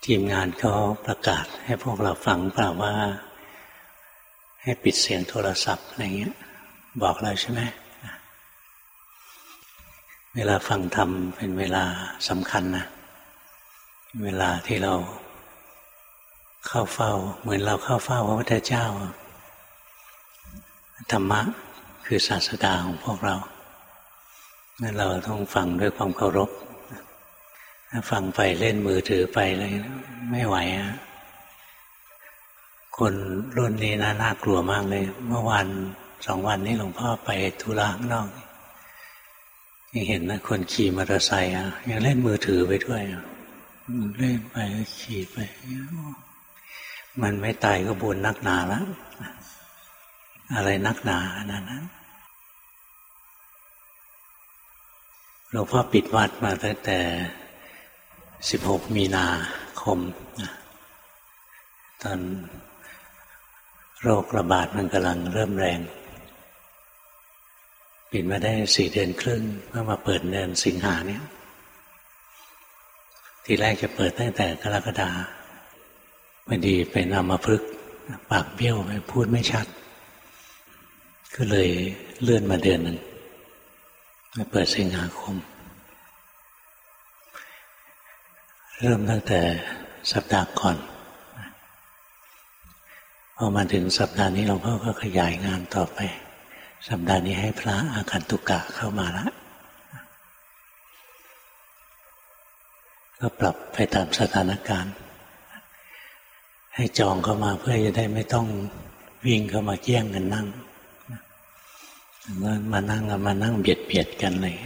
ทีมงานเขาประกาศให้พวกเราฟังเปล่าว่าให้ปิดเสียงโทรศัพท์อะไรเงี้ยบอกเราใช่ไหมเวลาฟังธรรมเป็นเวลาสำคัญนะเวลาที่เราเข้าเฝ้าเหมือนเราเข้าเฝ้าพระพุทธเจ้าธรรมะคือศาสดาของพวกเรางั้นเราต้องฟังด้วยความเคารพถ้าฟังไปเล่นมือถือไปอะไรไม่ไหวอ่ะคนรุ่นนี้น่ากลัวมากเลยเมื่อวัน2 วันนี้หลวงพ่อไปธุระข้างนอกยังเห็นนะคนขี่มอเตอร์ไซค์ยังเล่นมือถือไปด้วยเล่นไปขี่ไปมันไม่ตายก็บุญนักหนาแล้วอะไรนักหนาขนาดนั้นหลวงพ่อปิดวัดมาตั้งแต่16 มีนาคมตอนโรคระบาดมันกำลังเริ่มแรงปิดมาได้4 เดือนครึ่งเพื่อมาเปิดเดือนสิงหาเนี่ยทีแรกจะเปิดตั้งแต่กรกฎาคมพอดีเป็นอัมพฤกษ์ปากเบี้ยวพูดไม่ชัดก็เลยเลื่อนมาเดือนหนึ่งมาเปิดสิงหาคมเริ่มตั้งแต่สัปดาห์ก่อนพอมาถึงสัปดาห์นี้หลวงพ่อก็ขยายงานต่อไปสัปดาห์นี้ให้พระอาคันตุกะเข้ามาแล้วก็ปรับไปตามสถานการณ์ให้จองเข้ามาเพื่อจะได้ไม่ต้องวิ่งเข้ามาแย่งกันนั่งมานั่งเบียดกันเลย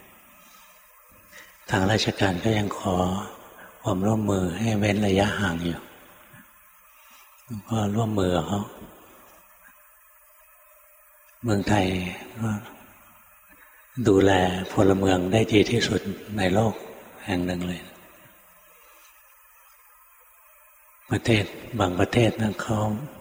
ทางราชการก็ยังขอความร่วมมือให้เว้นระยะห่างอยู่ก็ร่วมมือเขาเมืองไทยก็ดูแลพลเมืองได้ดีที่สุดในโลกแห่งหนึ่งเลยประเทศบางประเทศนั้นเขา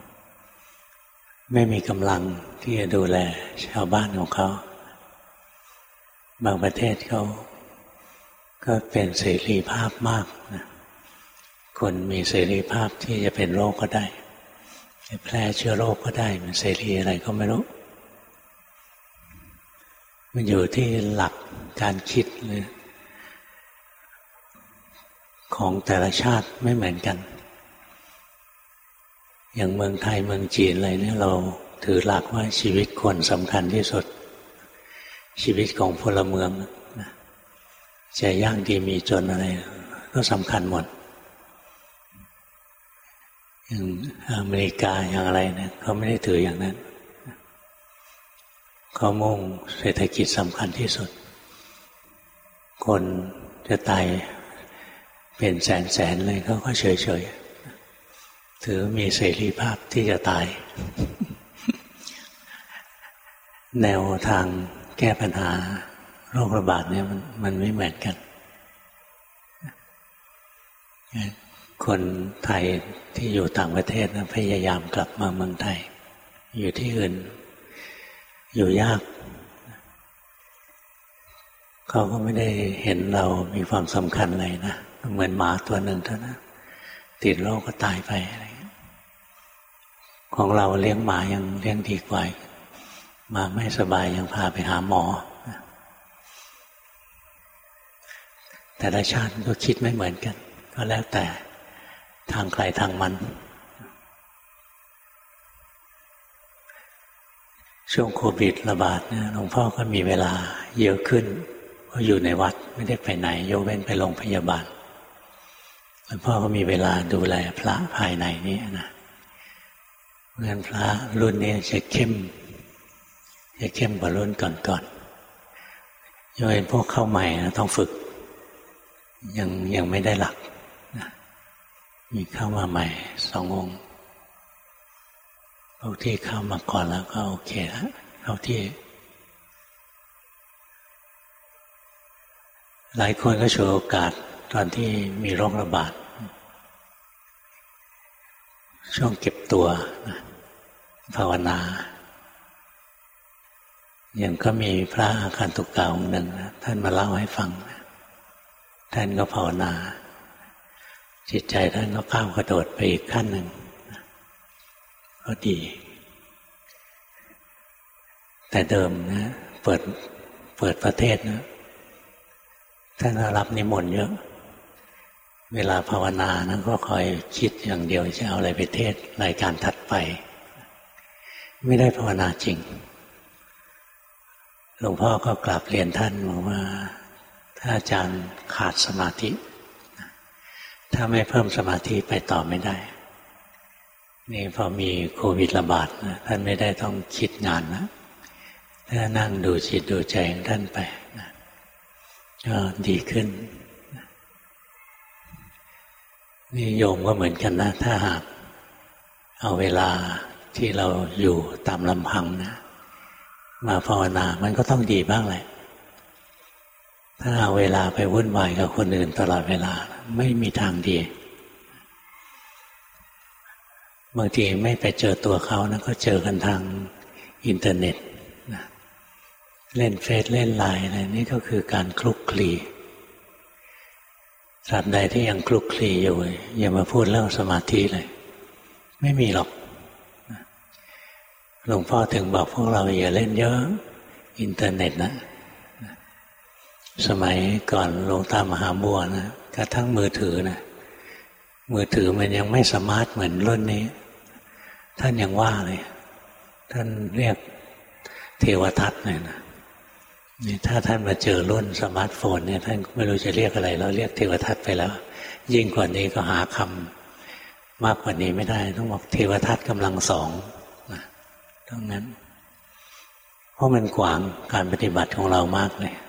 ไม่มีกำลังที่จะดูแลชาวบ้านของเขาบางประเทศเขาก็เป็นเสรีภาพมากนะคนมีเสรีภาพที่จะเป็นโรคก็ได้จะแพร่เชื้อโรคก็ได้มันเสรีอะไรก็ไม่รู้มันอยู่ที่หลักการคิดเลยของแต่ละชาติไม่เหมือนกันอย่างเมืองไทยเมืองจีนอะไรเนี่ยเราถือหลักว่าชีวิตคนสำคัญที่สุดชีวิตของพลเมืองจะยากดีมีจนอะไรก็สำคัญหมดอย่างอเมริกาอย่างอะไรเนี่ยเขาไม่ได้ถืออย่างนั้นเขามุ่งเศรษฐกิจสำคัญที่สุดคนจะตายเป็นแสนเลยเขาก็เฉยถือมีเสรีภาพที่จะตายแนวทางแก้ปัญหาโรคระบาดเนี่ยมันไม่เหมือนกันคนไทยที่อยู่ต่างประเทศนะพยายามกลับมาเมืองไทยอยู่ที่อื่นอยู่ยากเขาก็ไม่ได้เห็นเรามีความสำคัญอะไรนะเหมือนหมาตัวหนึ่งเท่านั้นติดโรคก็ตายไปอะไรของเราเลี้ยงหมายังเลี้ยงดีกว่าหมาไม่สบายยังพาไปหาหมอแต่ละชาติก็คิดไม่เหมือนกันก็แล้วแต่ทางใครทางมันช่วงโควิดระบาดเนี่ยหลวงพ่อก็มีเวลาเยอะขึ้นเพราะอยู่ในวัดไม่ได้ไปไหนยกเว้นไปโรงพยาบาลหลวงพ่อก็มีเวลาดูแลพระภายในนี้นะเงินพระรุ่นนี้จะเข้มกว่ารุ่นก่อนๆยกเว้นพวกเข้าใหม่นะต้องฝึกยังไม่ได้หลักนะมีเข้ามาใหม่2 องค์พวกที่เข้ามาก่อนแล้วก็โอเคแล้วเข้าที่หลายคนก็ฉวยโอกาสตอนที่มีโรคระบาดช่วงเก็บตัวนะภาวนาอย่างก็มีพระอาคันตุกะองค์หนึ่งนะท่านมาเล่าให้ฟังนะท่านก็ภาวนาจิตใจท่านก็ก้าวกระโดดไปอีกขั้นหนึ่งก็ดีแต่เดิมนะเปิดประเทศนะท่านรับนิมนต์เยอะเวลาภาวนานะก็คอยคิดอย่างเดียวจะเอาอะไรไปเทศรายการถัดไปไม่ได้ภาวนาจริงหลวงพ่อก็กราบเรียนท่านบอกว่าถ้าอาจารย์ขาดสมาธิถ้าไม่เพิ่มสมาธิไปต่อไม่ได้นี่พอมีโควิดระบาดนะท่านไม่ได้ต้องคิดงานนะถ้านั่งดูจิตดูใจของท่านไปนะก็ดีขึ้นนี่โยมก็เหมือนกันนะถ้าหากเอาเวลาที่เราอยู่ตามลำพังนะมาภาวนามันก็ต้องดีบ้างแหละถ้าเอาเวลาไปวุ่นวายกับคนอื่นตลอดเวลาไม่มีทางดีบางทีไม่ไปเจอตัวเขานะก็เจอกันทางอินเทอร์เน็ตนะเล่นเฟซเล่นไลน์อะไรนี่ก็คือการคลุกคลีตราบใดที่ยังคลุกคลีอยู่อย่ามาพูดเรื่องสมาธิเลยไม่มีหรอกหลวงพ่อถึงบอกพวกเราอย่าเล่นเยอะอินเทอร์เน็ตนะสมัยก่อนหลวงตามหาบัวนะกระทั่งมือถือนะมือถือมันยังไม่สมาร์ทเหมือนรุ่นนี้ท่านยังว่าเลยท่านเรียกเทวทัศน์เลยนะนี่ถ้าท่านมาเจอรุ่นสมาร์ทโฟนเนี่ยท่านไม่รู้จะเรียกอะไรแล้วเรียกเทวทัศน์ไปแล้วยิ่งกว่านี้ก็หาคำมากกว่านี้ไม่ได้ต้องบอกเทวทัศน์กำลังสองนะตรงนั้นเพราะมันขวางการปฏิบัติของเรามากเลย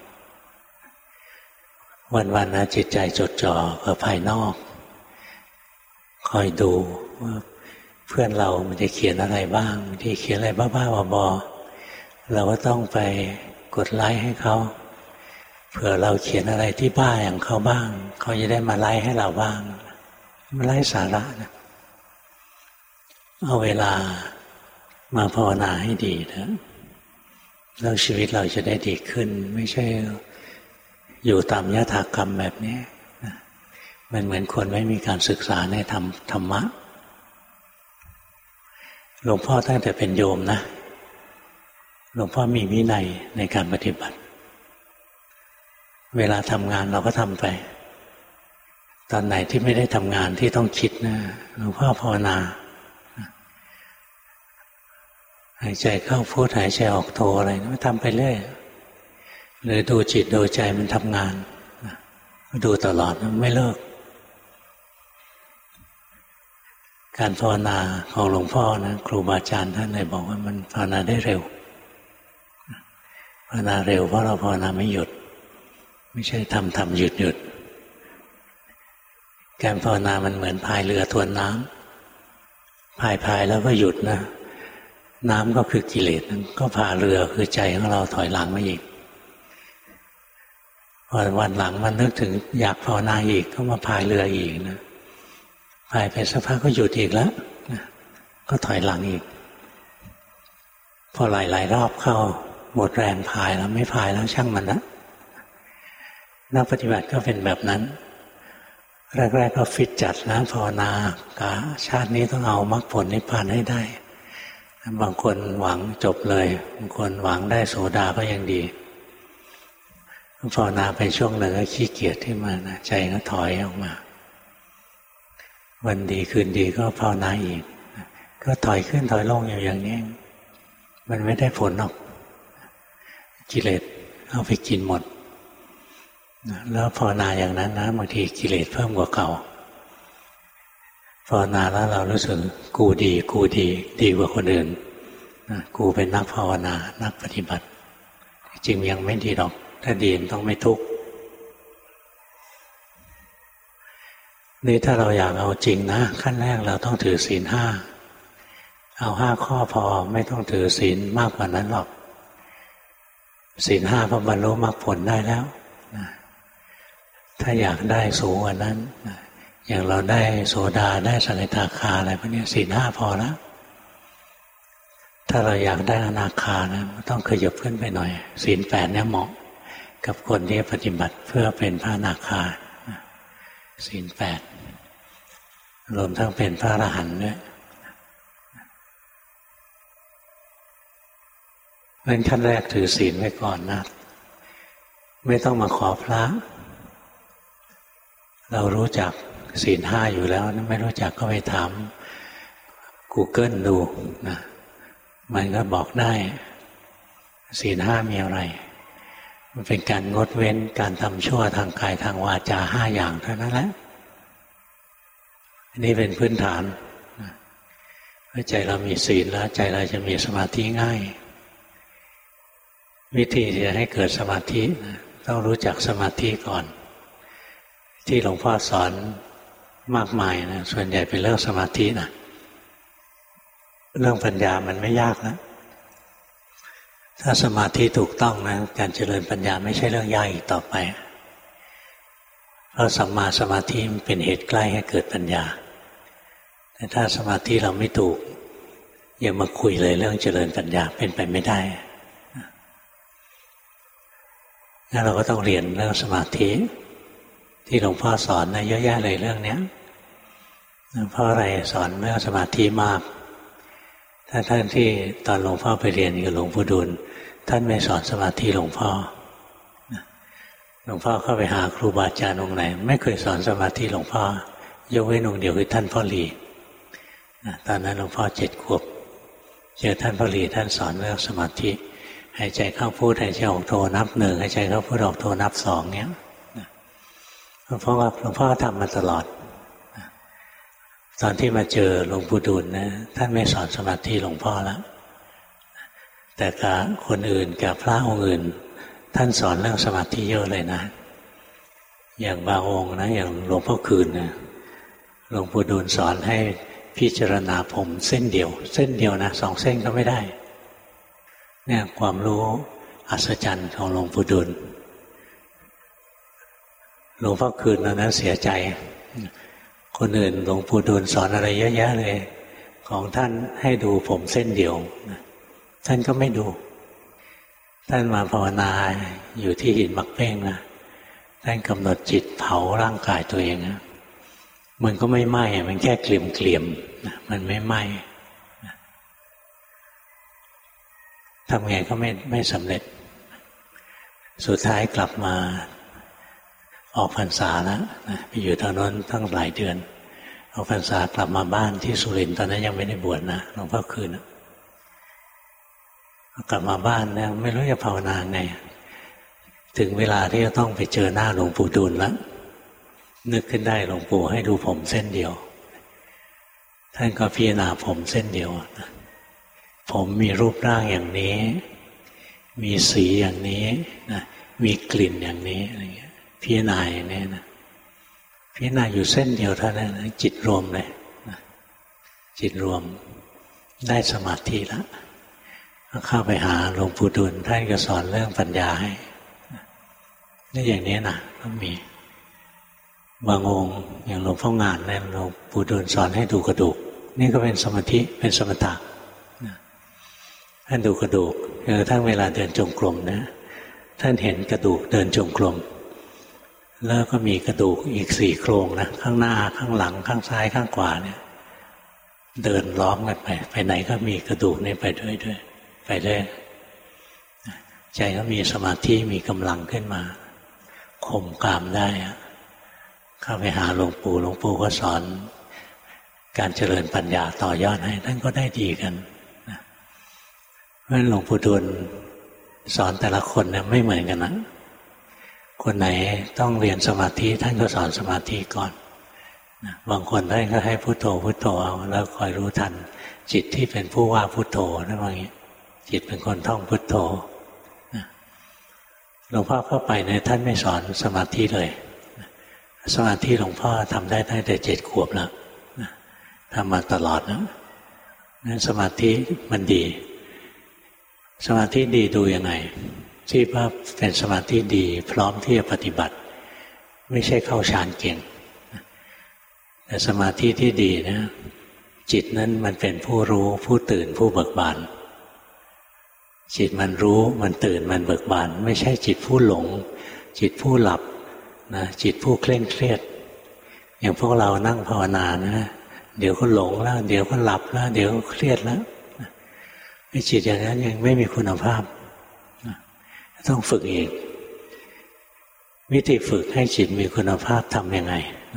วันๆนะจิตใจจดจ่อกับภายนอกคอยดูว่าเพื่อนเรามันจะเขียนอะไรบ้างที่เขียนอะไรบ้าๆบอๆเราก็ต้องไปกดไลค์ให้เขาเผื่อเราเขียนอะไรที่บ้าอย่างเขาบ้างเขาจะได้มาไลค์ให้เราบ้างมาไลค์สาระนะเอาเวลามาภาวนาให้ดีนะแล้วชีวิตเราจะได้ดีขึ้นไม่ใช่อยู่ตามยถากรรมแบบนี้มันเหมือนคนไม่มีการศึกษาในธรรมะหลวงพ่อตั้งแต่เป็นโยมนะหลวงพ่อมีวินัยในการปฏิบัติเวลาทำงานเราก็ทำไปตอนไหนที่ไม่ได้ทำงานที่ต้องคิดนะหลวงพ่อภาวนาหายใจเข้าพุทหายใจออกโทอะไรก็ทำไปเรื่อยหรือดูจิตดูใจมันทำงานก็ดูตลอดไม่เลิกการภาวนาของหลวงพ่อนะครูบาอาจารย์ท่านเลยบอกว่ามันภาวนาได้เร็วภาวนาเร็วเพราะเราภาวนาไม่หยุดไม่ใช่ทำหยุดการภาวนามันเหมือนพายเรือทวนน้ำพายแล้วก็หยุดนะน้ำก็คือกิเลสก็พาเรือคือใจของเราถอยหลังมาอีกวันหลังมันนึกถึงอยากภาวนาอีกก็มาพายเรืออีกนะพายไปสักพักก็หยุดอีกแล้วก็ถอยหลังอีกพอหลายรอบเข้าหมดแรงพายแล้วไม่พายแล้วช่างมันละนักปฏิบัติก็เป็นแบบนั้นแรกๆก็ฟิตจัดนะภาวนากะชาตินี้ต้องเอามรรคผลนิพพานให้ได้บางคนหวังจบเลยบางคนหวังได้โสดาก็ยังดีภาวนาไปช่วงหนึ่งก็ขี้เกียจที่มานะใจก็ถอยออกมาวันดีคืนดีก็ภาวนาอีกก็ถอยขึ้นถอยลงอย่างนี้มันไม่ได้ผลหรอกกิเลสเอาไปกินหมดแล้วภาวนาอย่างนั้นนะบางทีกิเลสเพิ่มกว่าเก่าภาวนาแล้วเรารู้สึกกูดีดีกว่าคนอื่นกูเป็นนักภาวนานักปฏิบัติจริงยังไม่ดีหรอกถ้าดีต้องไม่ทุกข์นี่ถ้าเราอยากเอาจริงนะขั้นแรกเราต้องถือศีล 5เอา5 ข้อพอไม่ต้องถือศีลมากกว่านั้นหรอกศีล 5พอบรรลุมรรคผลได้แล้วถ้าอยากได้สูงกว่านั้นอย่างเราได้โสดาได้สกิทาคาอะไรพวกนี้ศีล 5พอแล้วถ้าเราอยากได้อนาคานะต้องขยับขึ้นไปหน่อยศีล 8เนี่ยเหมาะกับคนที่ปฏิบัติเพื่อเป็นพระอนาคาศีล 8 รวมทั้งเป็นพระอรหันต์ด้วยเพราะฉะนั้นขั้นแรกถือศีลไว้ก่อนนะไม่ต้องมาขอพระเรารู้จักศีลห้าอยู่แล้วไม่รู้จักก็ไปถาม Google ดูนะมันก็บอกได้ศีลห้ามีอะไรมันเป็นการงดเว้นการทำชั่วทางกายทางวาจา5 อย่างเท่านั้นแหละอันนี้เป็นพื้นฐานเมื่อใจเรามีศีลแล้วใจเราจะมีสมาธิง่ายวิธีที่จะให้เกิดสมาธิต้องรู้จักสมาธิก่อนที่หลวงพ่อสอนมากมายนะส่วนใหญ่เป็นเรื่องสมาธินะเรื่องปัญญามันไม่ยากนะถ้าสมาธิถูกต้องนะการเจริญปัญญาไม่ใช่เรื่องยากอีกต่อไปเพราะสัมมาสมาธิมันเป็นเหตุใกล้ให้เกิดปัญญาแต่ถ้าสมาธิเราไม่ถูกอย่ามาคุยเลยเรื่องเจริญปัญญาเป็นไปไม่ได้งั้นเราก็ต้องเรียนเรื่องสมาธิที่หลวงพ่อสอนนะเยอะแยะเลยเรื่องนี้เพราะอะไรสอนเรื่องสมาธิมากถ้าท่านที่ตอนหลวงพ่อไปเรียนกับหลวงปู่ดูลท่านไม่สอนสมาธิหลวงพ่อเข้าไปหาครูบาอาจารย์องค์ไหนไม่เคยสอนสมาธิหลวงพ่อยกเว้นองค์เดียวคือท่านพ่อหลีตอนนั้นหลวงพ่อ7 ขวบเจอท่านพ่อหลีท่านสอนเรื่องสมาธิหายใจเข้าพุทหายใจออกโทนับ1หายใจเข้าพุทออกโทนับ2เนี้ยเพราะว่าหลวงพ่อทำมาตลอดตอนที่มาเจอหลวงปู่ดูลนะท่านไม่สอนสมาธิหลวงพ่อแล้วแต่กับคนอื่นกับพระองค์อื่นท่านสอนเรื่องสมาธิเยอะเลยนะอย่างบางองค์นะอย่างหลวงพ่อคืนนะหลวงปู่ดูลสอนให้พิจารณาผมเส้นเดียวนะ2 เส้นก็ไม่ได้เนี่ยความรู้อัศจรรย์ของหลวงปู่ดูลหลวงพ่อคืนตอนนั้นเสียใจคนอื่นหลวงปู่ดูลสอนอะไรเยอะแยะเลยของท่านให้ดูผมเส้นเดียวท่านก็ไม่ดูท่านมาภาวนาอยู่ที่หินมักเป้งนะท่านกำหนดจิตเผาร่างกายตัวเองนะมันก็ไม่ไหม้มันแค่เกลี่ยมนะมันไม่ไหม้ทำไงก็ไม่สำเร็จสุดท้ายกลับมาออกพรรษาแล้วไปอยู่ทางโน้นตั้งหลายเดือนออกพรรษากลับมาบ้านที่สุรินทร์ตอนนั้นยังไม่ได้บวชนะหลวงพ่อคืนกลับมาบ้านเนี่ยไม่รู้จะภาวนาไงถึงเวลาที่จะต้องไปเจอหน้าหลวงปู่ดูลแล้วนึกขึ้นได้หลวงปู่ให้ดูผมเส้นเดียวท่านก็พิจารณาผมเส้นเดียวผมมีรูปร่างอย่างนี้มีสีอย่างนี้นะมีกลิ่นอย่างนี้อะไรเงี้ยพิจารณาอย่างนี้นะพิจารณาอยู่เส้นเดียวเท่านั้นจิตรวมเลยนะจิตรวมได้สมาธิแล้วเข้าไปหาหลวงปู่ดูลท่านก็สอนเรื่องปัญญาให้นี่อย่างนี้นะก็มีบางองค์อย่างหลวงพ่องานเนี่ยหลวงปู่ดูลสอนให้ดูกระดูกนี่ก็เป็นสมาธิเป็นสมถะท่านดูกระดูกทั้งเวลาเดินจงกรมนะท่านเห็นกระดูกเดินจงกรมแล้วก็มีกระดูกอีก4 โครงนะข้างหน้าข้างหลังข้างซ้ายข้างขวาเนี่ยเดินล้อมกันไปไหนก็มีกระดูกนี่ไปด้วยไปได้ใจก็มีสมาธิมีกำลังขึ้นมาข่มกามได้เข้าไปหาหลวงปู่ก็สอนการเจริญปัญญาต่อยอดให้ท่านก็ได้ดีกันเพราะฉะนั้นหลวงปู่ดูลสอนแต่ละคนเนี่ยไม่เหมือนกันนะคนไหนต้องเรียนสมาธิท่านก็สอนสมาธิก่อนบางคนท่านก็ให้พุทโธพุทโธเอาแล้วคอยรู้ทันจิตที่เป็นผู้ว่าพุทโธนั่นว่าอย่างนี้จิตเป็นคนท่องพุทโธหลวงพ่อเข้าไปเนี่ยท่านไม่สอนสมาธิเลยสมาธิหลวงพ่อทำได้ตั้งแต่7 ขวบแล้วทำมาตลอดนะนั้นสมาธิมันดีสมาธิดีดูยังไงที่ว่าเป็นสมาธิดีพร้อมที่จะปฏิบัติไม่ใช่เข้าฌานเก่งแต่สมาธิที่ดีนะจิตนั้นมันเป็นผู้รู้ผู้ตื่นผู้เบิกบานจิตมันรู้มันตื่นมันเบิกบานไม่ใช่จิตผู้หลงจิตผู้หลับนะจิตผู้เคร่งเครียดอย่างพวกเรานั่งภาวนานะเดี๋ยวก็หลงแล้วเดี๋ยวก็หลับแล้วเดี๋ยวก็เครียดแล้วไอ้จิตอย่างนั้นยังไม่มีคุณภาพต้องฝึกอีกวิธีฝึกให้จิตมีคุณภาพทำยังไง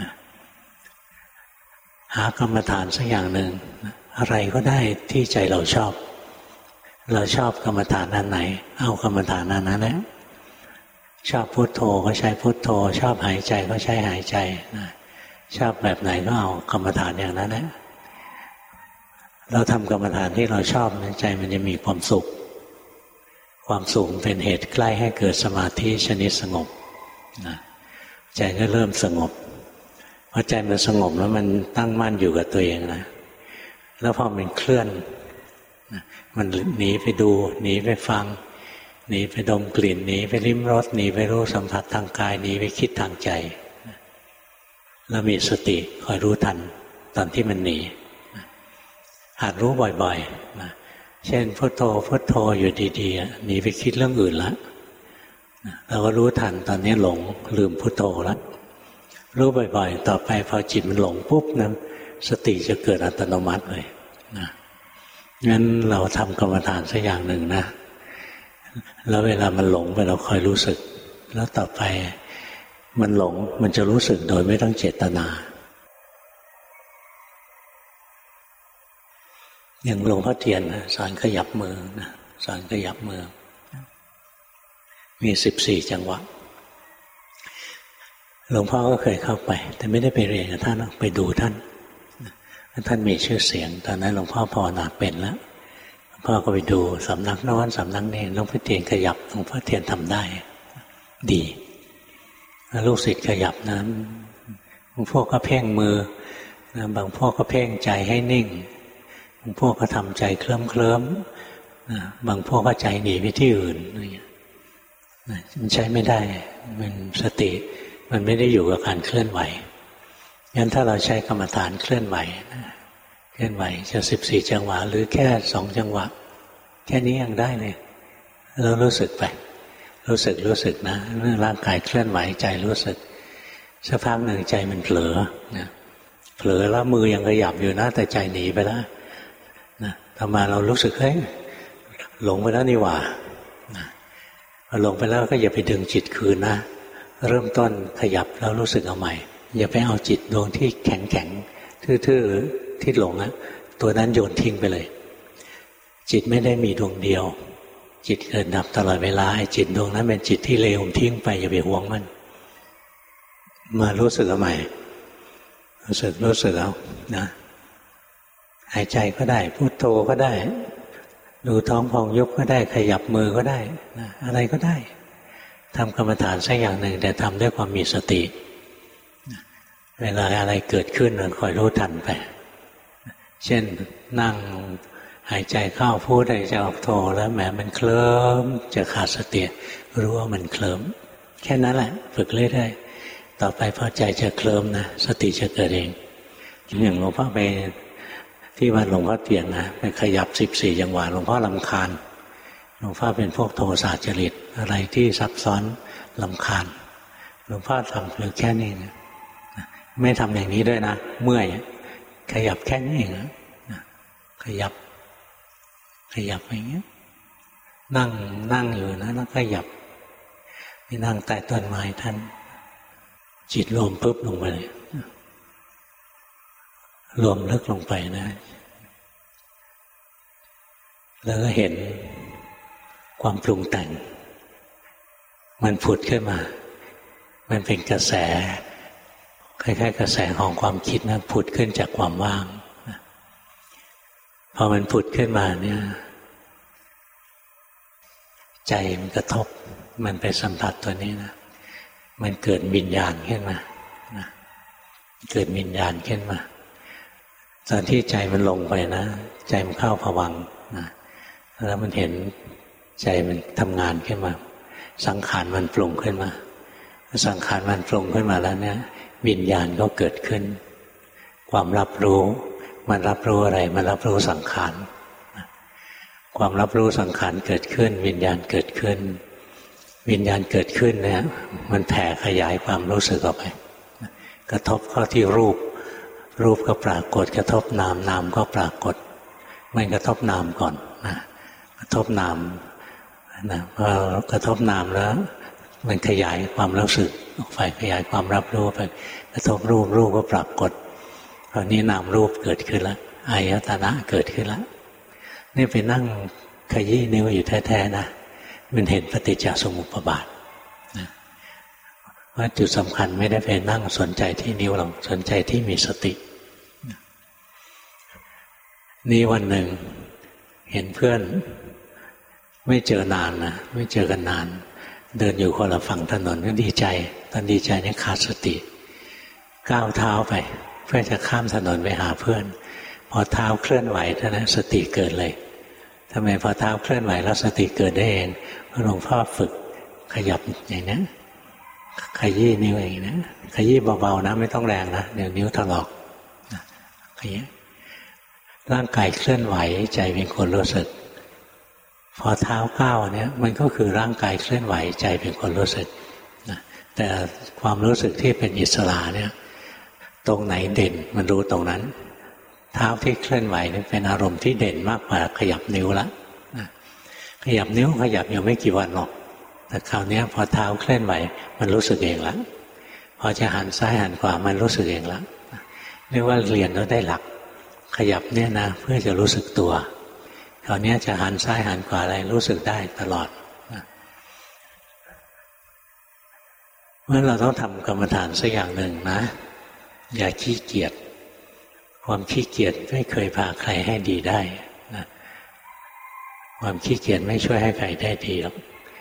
หากรรมฐานสักอย่างหนึ่งอะไรก็ได้ที่ใจเราชอบกรรมฐานอันไหนเอากรรมฐานอันนั้นแหละชอบพุทโธก็ใช้พุทโธชอบหายใจก็ใช้หายใจชอบแบบไหนก็เอากรรมฐานอย่างนั้นแหละเราทำกรรมฐานที่เราชอบใจมันจะมีความสุขความสุขเป็นเหตุใกล้ให้เกิดสมาธิชนิดสงบใจก็เริ่มสงบพอใจมันสงบแล้วมันตั้งมั่นอยู่กับตัวเองนะแล้วพอมันเคลื่อนมันหนีไปดูหนีไปฟังหนีไปดมกลิ่นหนีไปลิ้มรสหนีไปรู้สัมผัสทางกายหนีไปคิดทางใจแล้วมีสติคอยรู้ทันตอนที่มันหนีหัดรู้บ่อยๆเช่นพุทโธพุทโธอยู่ดีๆหนีไปคิดเรื่องอื่นแล้วเราก็รู้ทันตอนนี้หลงลืมพุทโธแล้วรู้บ่อยๆต่อไปพอจิตมันหลงปุ๊บนะสติจะเกิดอัตโนมัติเลยนะงั้นเราทำกรรมฐานสักอย่างหนึ่งนะแล้วเวลามันหลงไปเราคอยรู้สึกแล้วต่อไปมันหลงมันจะรู้สึกโดยไม่ต้องเจตนาอย่างหลวงพ่อเทียนสอนขยับมือนะสอนขยับมือมี14 จังหวะหลวงพ่อก็เคยเข้าไปแต่ไม่ได้ไปเรียนกับท่านไปดูท่านมีชื่อเสียงตอนนั้นหลวงพ่อภาวนาเป็นแล้วหลวงพ่อก็ไปดูสำนักโน้นสำนักนี้หลวงพ่อเทียนขยับหลวงพ่อเทียนทำได้ดีลูกศิษย์ขยับนั้นบางพวกก็เพ่งมือบางพวกก็เพ่งใจให้นิ่งบางพวกก็ทำใจเคลิ้มบางพวกก็ใจหนีไปที่อื่นมันใช้ไม่ได้มันสติมันไม่ได้อยู่กับการเคลื่อนไหวงั้นถ้าเราใช้กรรมฐานเคลื่อนไหวเคลื่อนไหวจะ14 จังหวะหรือแค่2 จังหวะแค่นี้ยังได้เลยเรารู้สึกไปรู้สึกนะร่างกายเคลื่อนไหวใจรู้สึกสักพักหนึ่งใจมันเผลอนะเผลอแล้วมือยังขยับอยู่นะแต่ใจหนีไปแล้วนะต่อมาเรารู้สึกเฮ้ยหลงไปแล้วนี่หว่าหลงไปแล้วก็อย่าไปดึงจิตคืนนะเริ่มต้นขยับแล้วรู้สึกเอาใหม่อย่าไปเอาจิตดวงที่แข็งทื่อๆที่หลงนะตัวนั้นโยนทิ้งไปเลยจิตไม่ได้มีดวงเดียวจิตเกิดดับตลอดเวลาไอ้จิตดวงนั้นเป็นจิตที่เลวทิ้งไปอย่าไปหวงมันมารู้สึกเอาใหม่รู้สึกเอานะหายใจก็ได้พุทโธก็ได้ดูท้องพองยุบก็ได้ขยับมือก็ได้นะอะไรก็ได้ทำกรรมฐานสักอย่างหนึ่งแต่ทำด้วยความมีสติเวลาอะไรเกิดขึ้นเราคอยรู้ทันไปเช่นนั่งหายใจเข้าพูดหายใจออกโทแล้วแหมมันเคลิ้มจะขาดสติรู้ว่ามันเคลิ้มแค่นั้นแหละฝึกเรื่อยๆต่อไปพอใจจะเคลิ้มนะสติจะเกิดเองอย่างหลวงพ่อไปที่วัดหลวงพ่อเตียนนะไปขยับ14 จังหวะหลวงพ่อรำคาญหลวงพ่อเป็นพวกโทสะจริตอะไรที่ซับซ้อนรำคาญหลวงพ่อทำเพียงแค่นี้นะไม่ทำอย่างนี้ด้วยนะเมื่อยขยับแค่นี้เองนะขยับอย่างเงี้ยนั่งอยู่นะแล้วขยับไปนั่งใต้ต้นไม้ท่านจิตรวมปุ๊บลงไปเลยรวมลึกลงไปนะแล้วก็เห็นความปรุงแต่งมันผุดขึ้นมามันเป็นกระแสคล้ายๆกระแสของความคิดนะผุดขึ้นจากความว่างพอมันผุดขึ้นมาเนี่ยใจมันกระทบมันไปสัมผัสตัวนี้นะมันเกิดวิญญาณขึ้นมาเกิดวิญญาณขึ้นมาตอนที่ใจมันลงไปนะใจมันเข้าภวังค์นะแล้วมันเห็นใจมันทำงานขึ้นมาสังขารมันปรุงขึ้นมาสังขารมันปรุงขึ้นมาแล้วเนี่ยวิญญาณก็เกิดขึ้นความรับรู้มันรับรู้อะไรมันรับรู้สังขารความรับรู้สังขารเกิดขึ้นวิญญาณเกิดขึ้นวิญญาณเกิดขึ้นเนี่ยมันแผ่ขยายความรู้สึกออกไปกระทบเข้าที่รูปรูปก็ปรากฏกระทบนามนามก็ปรากฏมันกระทบนามก่อนนะกระทบนามนะพอกระทบนามแล้วมันขยายความรู้สึกออกไปขยายความรับรู้ไปกระทบรูปรูปก็ปรากฏคราวนี้นามรูปเกิดขึ้นแล้วอายตนะเกิดขึ้นแล้วนี่ไปนั่งขยี้นิ้วอยู่แท้ๆนะมันเห็นปฏิจจสมุปบาทนะว่าจุดสำคัญไม่ได้ไปนั่งสนใจที่นิ้วหรอกสนใจที่มีสตินี่วันหนึ่งเห็นเพื่อนไม่เจอนานนะไม่เจอกันนานเดินอยู่คนละฝั่งถนนก็ดีใจตอนดีใจนี่ขาดสติก้าวเท้าไปเพื่อจะข้ามถนนไปหาเพื่อนพอเท้าเคลื่อนไหวเท่านั้นสติเกิดเลยทำไมพอเท้าเคลื่อนไหวแล้วสติเกิดได้เองหลวงพ่อฝึกขยับอย่างนี้ขยี้นิ้วอย่างนี้ขยี้เบาๆนะไม่ต้องแรงนะเดี๋ยวนิ้วถลอกขยี้ร่างกายเคลื่อนไหวใจเป็นคนรู้สึกพอเท้าก้าวเนี่ยมันก็คือร่างกายเคลื่อนไหวใจเป็นคนรู้สึกนะแต่ความรู้สึกที่เป็นอิสระเนี่ยตรงไหนเด่นมันรู้ตรงนั้นเท้าที่เคลื่อนไหวนี่เป็นอารมณ์ที่เด่นมากกว่าขยับนิ้วละนะขยับนิ้วขยับอยู่ไม่กี่วันหรอกแต่คราวนี้พอเท้าเคลื่อนไหวมันรู้สึกเองละพอจะหันซ้ายหันขวามันรู้สึกเองละเรียกว่าเรียนแล้วได้หลักขยับเนี่ยนะเพื่อจะรู้สึกตัวคราวนี้จะหันซ้ายหันขวาอะไรรู้สึกได้ตลอดเมื่อเราต้องทำกรรมฐานสักอย่างหนึ่งนะอย่าขี้เกียจความขี้เกียจไม่เคยพาใครให้ดีได้นะความขี้เกียจไม่ช่วยให้ใครได้ดีหรอก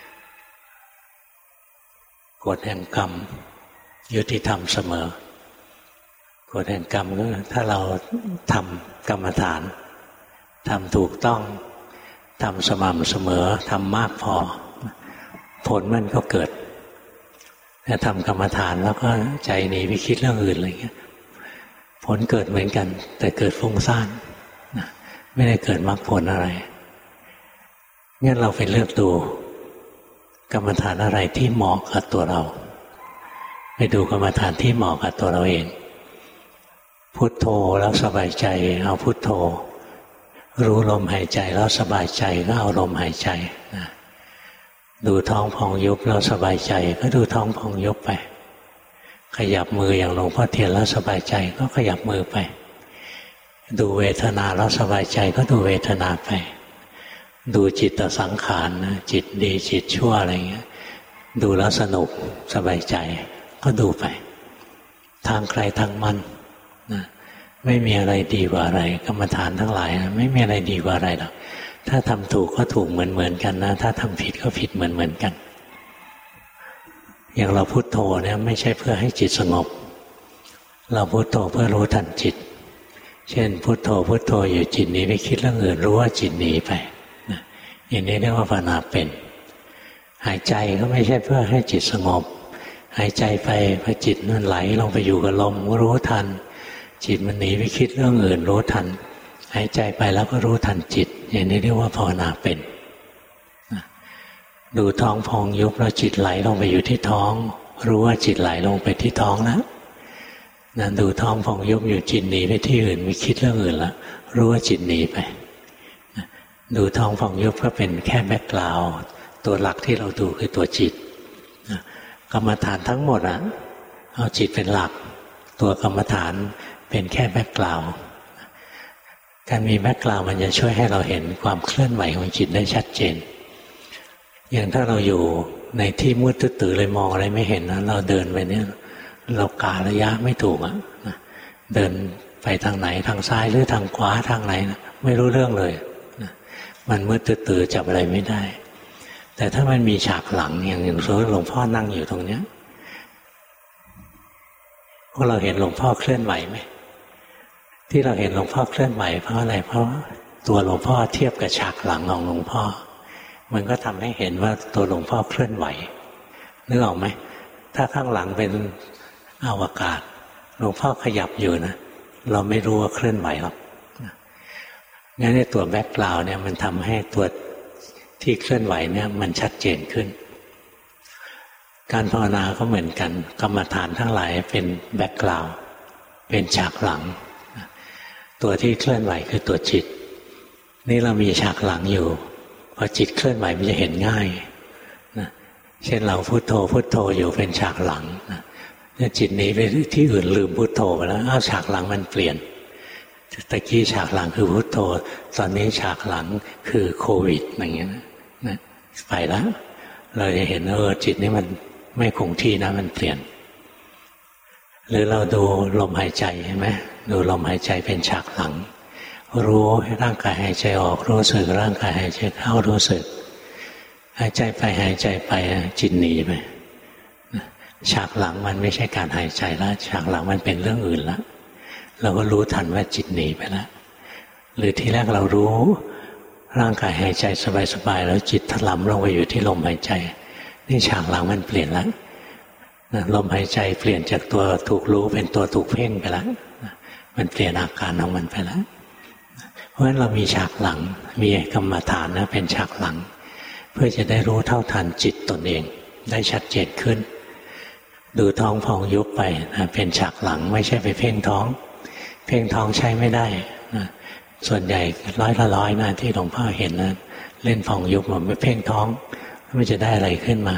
กฎแห่งกรรมยุติธรรมเสมอกฎแห่งกรรมก็ถ้าเราทำกรรมฐานทำถูกต้องทำสม่ำเสมอทำมากพอผลมันก็เกิดถ้าทำกรรมฐานแล้วก็ใจหนีไปคิดเรื่องอื่นอะไรเงี้ยผลเกิดเหมือนกันแต่เกิดฟุ้งซ่านไม่ได้เกิดมรรคผลอะไรงั้นเราไปเลือกดูกรรมฐานอะไรที่เหมาะกับตัวเราไปดูกรรมฐานที่เหมาะกับตัวเราเองพุทโธแล้วสบายใจเอาพุทโธรู้ลมหายใจแล้วสบายใจก็เอาลมหายใจนะดูท้องพองยุบแล้วสบายใจก็ดูท้องพองยุบไปขยับมืออย่างหลวงพ่อเทียนแล้วสบายใจก็ขยับมือไปดูเวทนาแล้วสบายใจก็ดูเวทนาไปดูจิตสังขารนะจิตดีจิตชั่วอะไรเงี้ยดูแล้วสนุกสบายใจก็ดูไปทางใครทางมันนะไม่มีอะไรดีกว่าอะไรกรรมฐานทั้งหลายนะไม่มีอะไรดีกว่าอะไรหรอกถ้าทำถูกก็ถูกเหมือนกันนะถ้าทำผิดก็ผิดเหมือนกันอย่างเราพุทโธเนี่ยไม่ใช่เพื่อให้จิตสงบเราพุทโธเพื่อรู้ทันจิตเช่นพุทโธพุทโธอยู่จิตหนีไปคิดเรื่องอื่นรู้ว่าจิตหนีไปนะอย่างนี้เรียกว่าภาวนาเป็นหายใจก็ไม่ใช่เพื่อให้จิตสงบหายใจไปพอจิตมันไหลลงไปอยู่กับลมรู้ทันจิตมันหนีไปคิดเรื่องอื่นรู้ทันหายใจไปแล้วก็รู้ทันจิตอย่างนี้เรียกว่าภาวนาเป็นดูท้องพองยุบแล้วจิตไหลลงไปอยู่ที่ท้องรู้ว่าจิตไหลลงไปที่ท้องแล้วนั่นดูท้องพองยุบอยู่จิตหนีไปที่อื่นไปคิดเรื่องอื่นแล้วรู้ว่าจิตหนีไปดูท้องพองยุบก็เป็นแค่แบ็คกราวด์ตัวหลักที่เราดูคือตัวจิตกรรมฐานทั้งหมดเอาจิตเป็นหลักตัวกรรมฐานเป็นแค่แบ็คกราวด์การมีแบ็คกราวด์มันจะช่วยให้เราเห็นความเคลื่อนไหวของจิตได้ชัดเจนอย่างถ้าเราอยู่ในที่มืดตื้อเลยมองอะไรไม่เห็นนะเราเดินไปเนี่ยเราการะยะไม่ถูกเดินไปทางไหนทางซ้ายหรือทางขวาทางไหนนะไม่รู้เรื่องเลยมันมืดตื้อจับอะไรไม่ได้แต่ถ้ามันมีฉากหลังอย่างสมมติหลวงพ่อนั่งอยู่ตรงเนี้ยพวกเราเห็นหลวงพ่อเคลื่อนไหวไหมที่เราเห็นหลวงพ่อเคลื่อนไหวเพราะอะไรเพราะตัวหลวงพ่อเทียบกับฉากหลังของหลวงพ่อมันก็ทำให้เห็นว่าตัวหลวงพ่อเคลื่อนไหวนึกออกไหมถ้าข้างหลังเป็นอวกาศหลวงพ่อขยับอยู่นะเราไม่รู้ว่าเคลื่อนไหวหรอกงั้นในตัวแบ็คกราวด์เนี่ยมันทำให้ตัวที่เคลื่อนไหวเนี่ยมันชัดเจนขึ้นการภาวนาก็เหมือนกันกรรมฐานทั้งหลายเป็นแบ็คกราวด์เป็นฉากหลังตัวที่เคลื่อนไหวคือตัวจิตนี่เรามีฉากหลังอยู่พอจิตเคลื่อนไหวมันจะเห็นง่ายนะเช่นเราพุทโธพุทโธอยู่เป็นฉากหลังนะจิตหนีไปที่อื่นลืมพุทโธไปแล้วฉากหลังมันเปลี่ยนตะกี้ฉากหลังคือพุทโธตอนนี้ฉากหลังคือโควิดอย่างเงี้ยนะไปแล้วเราจะเห็นจิตนี้มันไม่คงที่นะมันเปลี่ยนหรือเราดูลมหายใจเห็นไหมดูลมหายใจเป็นฉากหลังรู้ร่างกายหายใจออกรู้สึกร่างกายหายใจเข้ารู้สึกหายใจไปหายใจไปจิตหนีไปฉากหลังมันไม่ใช่การหายใจแล้วฉากหลังมันเป็นเรื่องอื่นแล้วเราก็รู้ทันว่าจิตหนีไปแล้วหรือทีแรกเรารู้ร่างกายหายใจสบายๆแล้วจิตถลำลงไปอยู่ที่ลมหายใจนี่ฉากหลังมันเปลี่ยนแล้วลมหายใจเปลี่ยนจากตัวถูกรู้เป็นตัวถูกเพ่งไปแล้วมันเปลี่ยนอาการของมันไปแล้วเพราะฉะนั้นเรามีฉากหลังมีกรรมฐานนะเป็นฉากหลังเพื่อจะได้รู้เท่าทันจิตตนเองได้ชัดเจนขึ้นดูท้องพองยุบไปนะเป็นฉากหลังไม่ใช่ไปเพ่งท้องเพ่งท้องใช้ไม่ได้นะส่วนใหญ่ร้อยนะที่หลวงพ่อเห็นนะเล่นพองยุบมันไม่เพ่งท้องมันจะได้อะไรขึ้นมา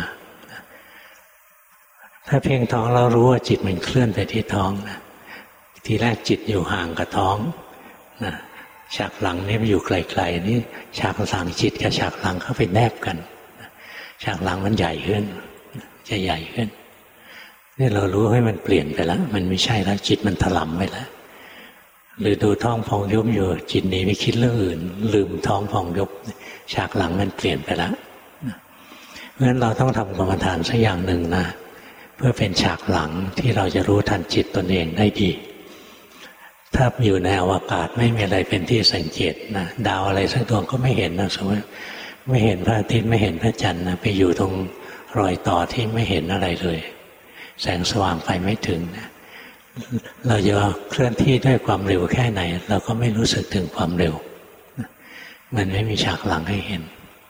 ถ้าเพ่งท้องเรารู้ว่าจิตมันเคลื่อนไปที่ท้องนะทีแรกจิตอยู่ห่างกับท้องนะฉากหลังนี่มันอยู่ไกลๆนี่ฉากหลังจิตกับฉากหลังเข้าไปแนบกันฉากหลังมันใหญ่ขึ้นจะใหญ่ขึ้นนี่เรารู้ให้มันเปลี่ยนไปแล้วมันไม่ใช่แล้วจิตมันถลำไปแล้วหรือดูท้องพองยุบอยู่จิตหนีไปคิดเรื่องอื่นลืมท้องพองยุบฉากหลังมันเปลี่ยนไปแล้วเพราะฉะนั้นเราต้องทำกรรมฐานสักอย่างหนึ่งนะเพื่อเป็นฉากหลังที่เราจะรู้ทันจิตตนเองได้ดีถ้าอยู่ในอวกาศไม่มีอะไรเป็นที่สังเกตนะดาวอะไรสักดวงก็ไม่เห็นนะสมมติไม่เห็นพระอาทิตย์ไม่เห็นพระจันทร์นะไปอยู่ตรงรอยต่อที่ไม่เห็นอะไรเลยแสงสว่างไปไม่ถึงนะเราจะเคลื่อนที่ด้วยความเร็วแค่ไหนเราก็ไม่รู้สึกถึงความเร็วมันไม่มีฉากหลังให้เห็น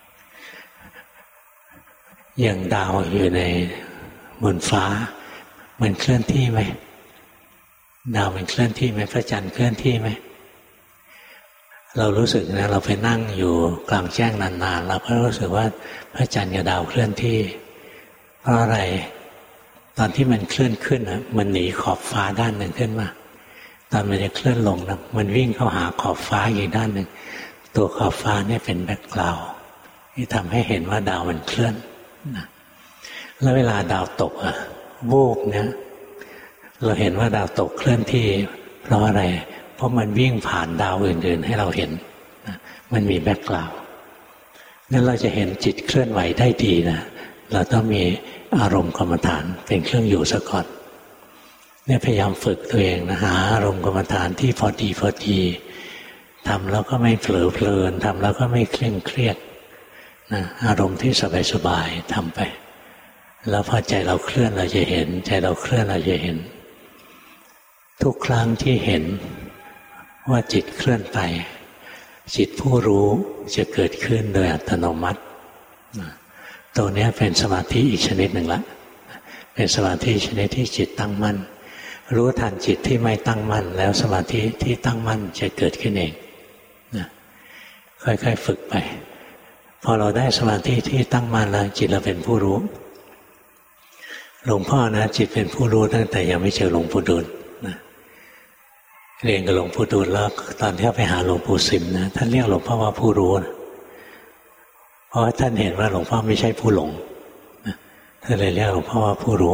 อย่างดาวอยู่ในบนฟ้ามันเคลื่อนที่ไหมดาวมันเคลื่อนที่ไหมพระจันทร์เคลื่อนที่ไหมเรารู้สึกนะเราไปนั่งอยู่กลางแจ้งนานๆเราก็รู้สึกว่าพระจันทร์กับดาวเคลื่อนที่เพราะอะไรตอนที่มันเคลื่อนขึ้นนะมันหนีขอบฟ้าด้านหนึ่งขึ้นมาตอนมันจะเคลื่อนลงนะมันวิ่งเข้าหาขอบฟ้าอีกด้านหนึ่งตัวขอบฟ้าเนี่ยเป็นแบ็คกราวด์ที่ทำให้เห็นว่าดาวมันเคลื่อนนะแล้วเวลาดาวตกวูบเนี่ยเราเห็นว่าดาวตกเคลื่อนที่เพราะอะไรเพราะมันวิ่งผ่านดาวอื่นๆให้เราเห็นมันมีแบ็คกราวด์งั้นเราจะเห็นจิตเคลื่อนไหวได้ดีนะเราต้องมีอารมณ์กรรมฐานเป็นเครื่องอยู่ซะก่อนเนี่ยพยายามฝึกตัวเองนะหาอารมณ์กรรมฐานที่พอดีทำแล้วก็ไม่เผลอเพลินทำแล้วก็ไม่เคร่งเครียดนะอารมณ์ที่สบายๆทำไปแล้วพอใจเราเคลื่อนเราจะเห็นใจเราเคลื่อนเราจะเห็นทุกครั้งที่เห็นว่าจิตเคลื่อนไปจิตผู้รู้จะเกิดขึ้นโดยอัตโนมัติตัวนี้เป็นสมาธิอีกชนิดหนึ่งละเป็นสมาธิชนิดที่จิตตั้งมั่นรู้ทันจิตที่ไม่ตั้งมั่นแล้วสมาธิที่ตั้งมั่นจะเกิดขึ้นเองค่อยๆฝึกไปพอเราได้สมาธิที่ตั้งมั่นแล้วจิตเราเป็นผู้รู้หลวงพ่อนะจิตเป็นผู้รู้ตั้งแต่ยังไม่เจอหลวงปู่ดูลนะเรียนกับหลวงปู่ดูลแล้วตอนที่ไปหาหลวงปู่สิมนะท่านเรียกหลวงพ่อว่าผู้รู้นะเพราะท่านเห็นว่าหลวงพ่อไม่ใช่ผู้หลงนะท่านเลยเรียกหลวงพ่อว่าผู้รู้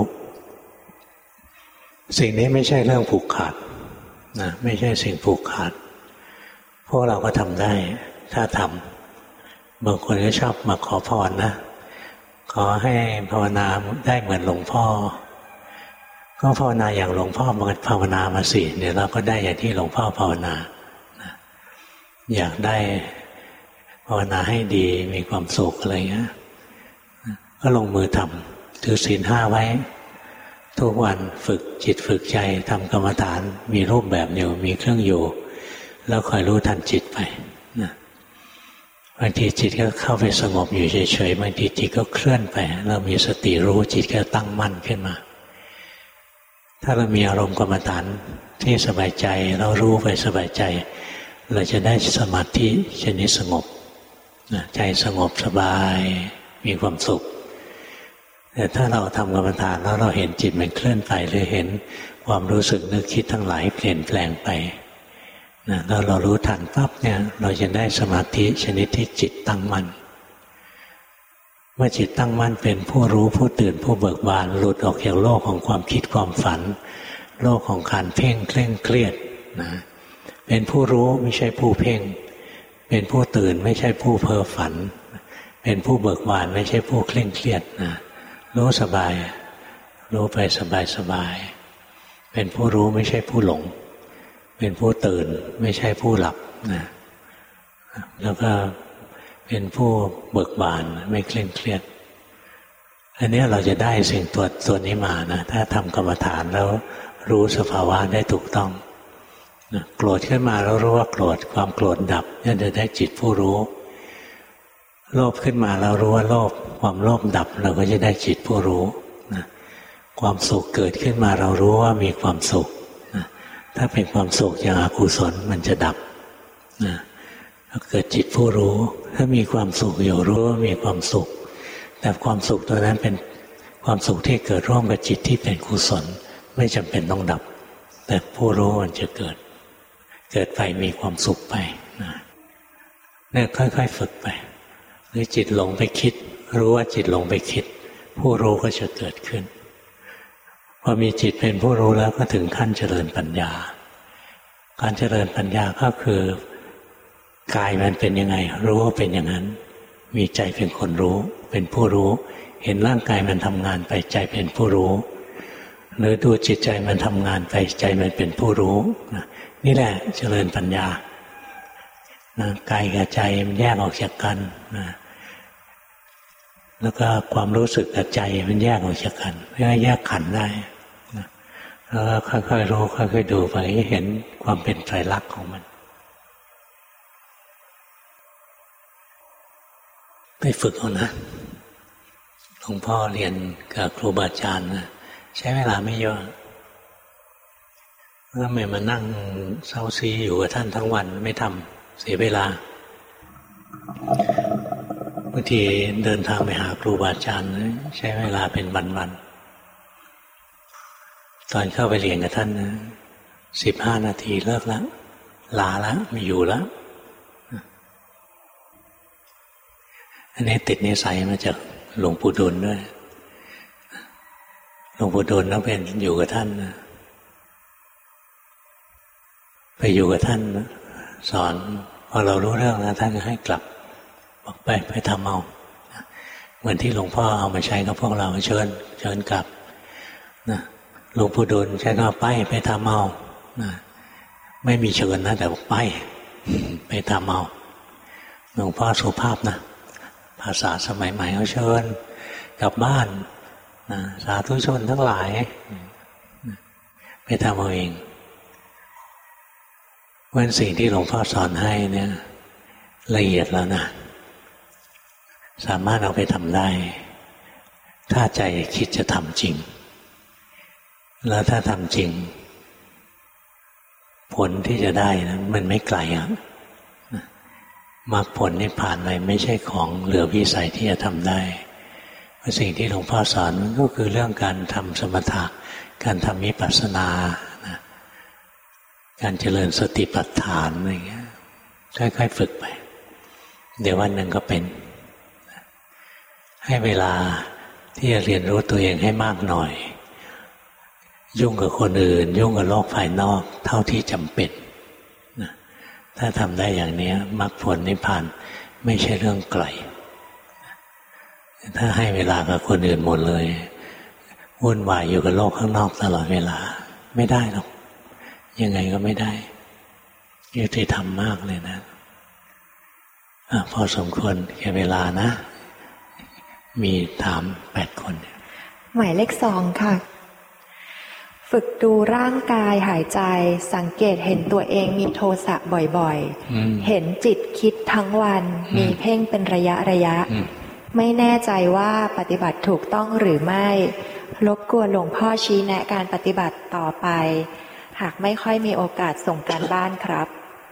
สิ่งนี้ไม่ใช่เรื่องผูกขาดนะไม่ใช่สิ่งผูกขาดพวกเราก็ทำได้ถ้าทำบางคนก็ชอบมาขอพรนะขอให้ภาวนาได้เหมือนหลวงพ่อก็ภาวนาอย่างหลวงพ่อมาภาวนามาสิเดี๋ยวเราก็ได้อย่างที่หลวงพ่อภาวนาอยากได้ภาวนาให้ดีมีความสุขอะไรเงี้ยก็ลงมือทำถือศีล 5ไว้ทุกวันฝึกจิตฝึกใจทำกรรมฐานมีรูปแบบอยู่มีเครื่องอยู่แล้วคอยรู้ทันจิตไปนะบางทีจิตก็เข้าไปสงบอยู่เฉยๆบางทีจิตก็เคลื่อนไปเรามีสติรู้จิตก็ตั้งมั่นขึ้นมาถ้าเรามีอารมณ์กรรมฐานที่สบายใจเรารู้ไปสบายใจเราจะได้สมาธิชนิดสงบใจสงบสบายมีความสุขแต่ถ้าเราทำกรรมฐานแล้วเราเห็นจิตมันเคลื่อนไปหรือเห็นความรู้สึกนึกคิดทั้งหลายเปลี่ยนแปลงไปแล้วเรารู้ทันปั๊บเนี่ยเราจะได้สมาธิชนิดที่จิตตั้งมั่นเมื่อจิตตั้งมั่นเป็นผู้รู้ผู้ตื่นผู้เบิกบานหลุดออกจากโลกของความคิดความฝันโลกของการเพ่งเคร่งเครียดนะเป็นผู้รู้ไม่ใช่ผู้เพ่งเป็นผู้ตื่นไม่ใช่ผู้เพ้อฝันเป็นผู้เบิกบานไม่ใช่ผู้เคร่งเครียดนะรู้สบายรู้ไปสบายเป็นผู้รู้ไม่ใช่ผู้หลงเป็นผู้ตื่นไม่ใช่ผู้หลับนะแล้วก็เป็นผู้เบิกบานไม่เคร่งเครียดอันนี้เราจะได้สิ่งตัวนี้มานะถ้าทำกรรมฐานแล้วรู้สภาวะได้ถูกต้องนะโกรธขึ้นมาแล้วรู้ว่าโกรธความโกรธดับนั่นจะได้จิตผู้รู้โลภขึ้นมาแล้วรู้ว่าโลภความโลภดับเราก็จะได้จิตผู้รู้นะความสุขเกิดขึ้นมาเรารู้ว่ามีความสุขนะถ้าเป็นความสุขอย่างอกุศลมันจะดับนะเกิดจิตผู้รู้ถ้ามีความสุขอยู่รู้ว่ามีความสุขแต่ความสุขตัวนั้นเป็นความสุขที่เกิดร่วมกับจิตที่เป็นกุศลไม่จำเป็นต้องดับแต่ผู้รู้มันจะเกิดไปมีความสุขไปเนี่ยค่อยๆฝึกไปหรือจิตหลงไปคิดรู้ว่าจิตหลงไปคิดผู้รู้ก็จะเกิดขึ้นพอมีจิตเป็นผู้รู้แล้วก็ถึงขั้นเจริญปัญญาการเจริญปัญญาก็คือกายมันเป็นยังไงรู้ว่าเป็นอย่างนั้นมีใจเป็นคนรู้เป็นผู้รู้เห็นร่างกายมันทำงานไปใจเป็นผู้รู้หรือดูจิตใจมันทำงานไปใจมันเป็นผู้รู้นี่แหละเจริญปัญญากายกับใจมันแยกออกจากกันแล้วก็ความรู้สึกกับใจมันแยกออกจากกันเพื่อแยกขันธ์ได้แล้วค่อยๆรู้ค่อยๆดูไปเห็นความเป็นไตรลักษณ์ของมันไปฝึกเอานะหลวงพ่อเรียนกับครูบาอาจารย์นะใช้เวลาไม่เยอะแล้วไม่มานั่งเซาซีอยู่กับท่านทั้งวันไม่ทำเสียเวลาบางทีเดินทางไปหาครูบาอาจารย์ใช้เวลาเป็นวันๆตอนเข้าไปเรียนกับท่านนะ15 นาทีเลิกแล้วลาแล้วไม่อยู่แล้วอันนี้ติดนิสัยมาจากหลวงปู่ดูลด้วยหลวงปู่ดูลต้องเป็นอยู่กับท่านนะไปอยู่กับท่านนะสอนพอเรารู้เรื่องแล้วท่านก็ให้กลับบอกไปทำเอาเหมือนที่หลวงพ่อเอามาใช้กับพวกเราเชิญกลับนะหลวงปู่ดูลใช้ก็ไปทำเอานะไม่มีเชิญนะแต่บอกไปทำเอาหลวงพ่อสุภาพนะภาษาสมัยใหม่เขาเชิญกลับบ้านนะสาธุชนทั้งหลายไปทำเอาเองวันสิ่งที่หลวงพ่อสอนให้เนี่ยละเอียดแล้วนะสามารถเอาไปทำได้ถ้าใจคิดจะทำจริงแล้วถ้าทำจริงผลที่จะได้นะมันไม่ไกลอ่ะมรรคผลนิพพานอะไรไม่ใช่ของเหลือวิสัยที่จะทำได้เพราะสิ่งที่หลวงพ่อสอนมันก็คือเรื่องการทำสมถะการทำวิปัสสนาการเจริญสติปัฏฐานอะไรอย่างเงี้ยค่อยๆฝึกไปเดี๋ยววันหนึ่งก็เป็นให้เวลาที่จะเรียนรู้ตัวเองให้มากหน่อยยุ่งกับคนอื่นยุ่งกับโลกภายนอกเท่าที่จำเป็นถ้าทำได้อย่างนี้มรรคผลนิพพานไม่ใช่เรื่องไกลถ้าให้เวลากับคนอื่นหมดเลยวุ่นวายอยู่กับโลกข้างนอกตลอดเวลาไม่ได้หรอกยังไงก็ไม่ได้ยุติธรรมมากเลยนะพอสมควรแค่เวลานะมีถาม8 คนหมายเลข 2ค่ะฝึกดูร่างกายหายใจสังเกตเห็นตัวเองมีโทสะบ่อยๆเห็นจิตคิดทั้งวันมีเพ่งเป็นระยะไม่แน่ใจว่าปฏิบัติถูกต้องหรือไม่รบกวนหลวงพ่อชี้แนะการปฏิบัติต่อไปหากไม่ค่อยมีโอกาสส่งการบ้านครับ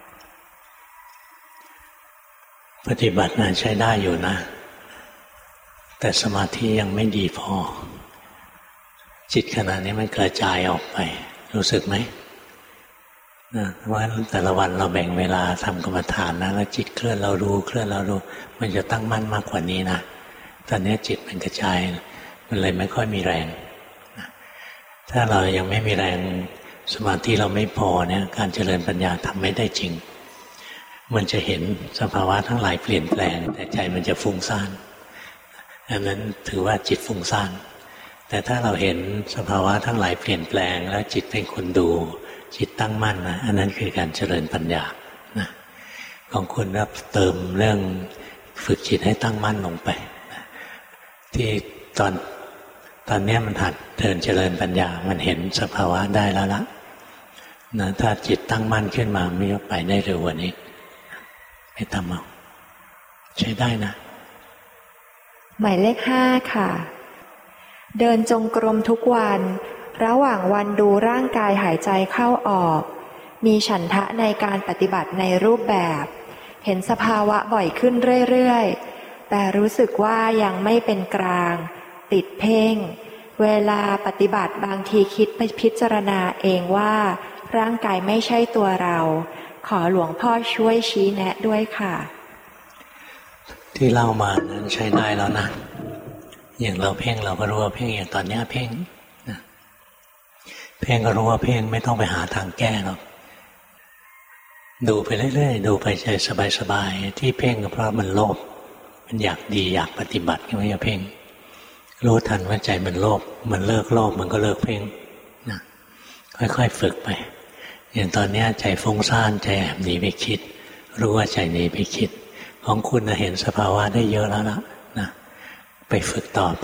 ปฏิบัตินั้นใช้ได้อยู่นะแต่สมาธิยังไม่ดีพอจิตขณะนี้มันกระจายออกไปรู้สึกไหมนะว่าแต่ละวันเราแบ่งเวลาทำกรรมฐานนะแล้วจิตเคลื่อนเรารู้เคลื่อนเรารู้มันจะตั้งมั่นมากกว่านี้นะตอนนี้จิตมันกระจายมันเลยไม่ค่อยมีแรงนะถ้าเรายังไม่มีแรงสมาธิเราไม่พอเนี่ยการเจริญปัญญาทำไม่ได้จริงมันจะเห็นสภาวะทั้งหลายเปลี่ยนแปลงแต่ใจมันจะฟุ้งซ่านอันนั้นถือว่าจิตฟุ้งซ่านแต่ถ้าเราเห็นสภาวะทั้งหลายเปลี่ยนแปลงแล้วจิตเป็นคนดูจิตตั้งมั่นนะอันนั้นคือการเจริญปัญญานะของคุณรับเติมเรื่องฝึกจิตให้ตั้งมั่นลงไปนะที่ตอนนี้มันหัดเดินเจริญปัญญามันเห็นสภาวะได้แล้วละนะถ้าจิตตั้งมั่นขึ้นมาไม่ไปได้เร็วกว่านี้ไม่ทำเอาใช้ได้นะหมายเลข 5ค่ะเดินจงกรมทุกวันระหว่างวันดูร่างกายหายใจเข้าออกมีฉันทะในการปฏิบัติในรูปแบบเห็นสภาวะบ่อยขึ้นเรื่อยๆแต่รู้สึกว่ายังไม่เป็นกลางติดเพ่งเวลาปฏิบัติบางทีคิดไปพิจารณาเองว่าร่างกายไม่ใช่ตัวเราขอหลวงพ่อช่วยชี้แนะด้วยค่ะที่เล่ามานั้นใช้ได้แล้วนะอย่างเราเพ่งเราก็รู้ว่าเพ่งอย่างตอนนี้เพ่งนะเพ่งก็รู้ว่าเพ่งไม่ต้องไปหาทางแก้หรอกดูไปเรื่อยๆดูไปใจสบายๆที่เพ่งก็เพราะมันโลภมันอยากดีอยากปฏิบัติก็ไม่อยากเพ่งรู้ทันว่าใจมันโลภมันเลิกโลภมันก็เลิกเพ่งนะค่อยๆฝึกไปอย่างตอนนี้ใจฟุ้งซ่านใจแอบหนีไปคิดรู้ว่าใจหนีไปคิดของคุณเห็นสภาวะได้เยอะแล้วล่ะนะไปฝึกต่อไป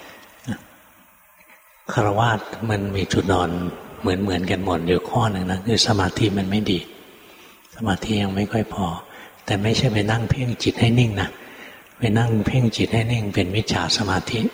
ฆราวาสมันมีจุดนอนเหมือนกันหมดอยู่ข้อหนึ่งนะคือสมาธิมันไม่ดีสมาธิยังไม่ค่อยพอแต่ไม่ใช่ไปนั่งเพ่งจิตให้นิ่งนะไปนั่งเพ่งจิตให้นิ่งเป็นมิจฉาสมาธิ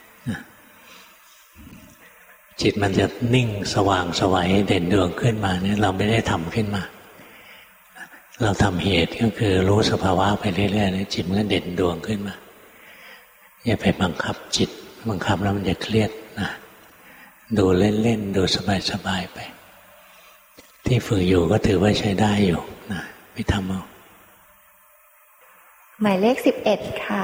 จิตมันจะนิ่งสว่างไสวเด่นดวงขึ้นมาเนี่ยเราไม่ได้ทำขึ้นมาเราทำเหตุก็คือรู้สภาวะไปเรื่อยๆจิตมันก็เด่นดวงขึ้นมาอย่าไปบังคับจิตบังคับแล้วมันจะเครียดนะดูเล่นๆดูสบายๆไปที่ฝึกอยู่ก็ถือว่าใช้ได้อยู่นะไม่ทำเอาหมายเลข 11ค่ะ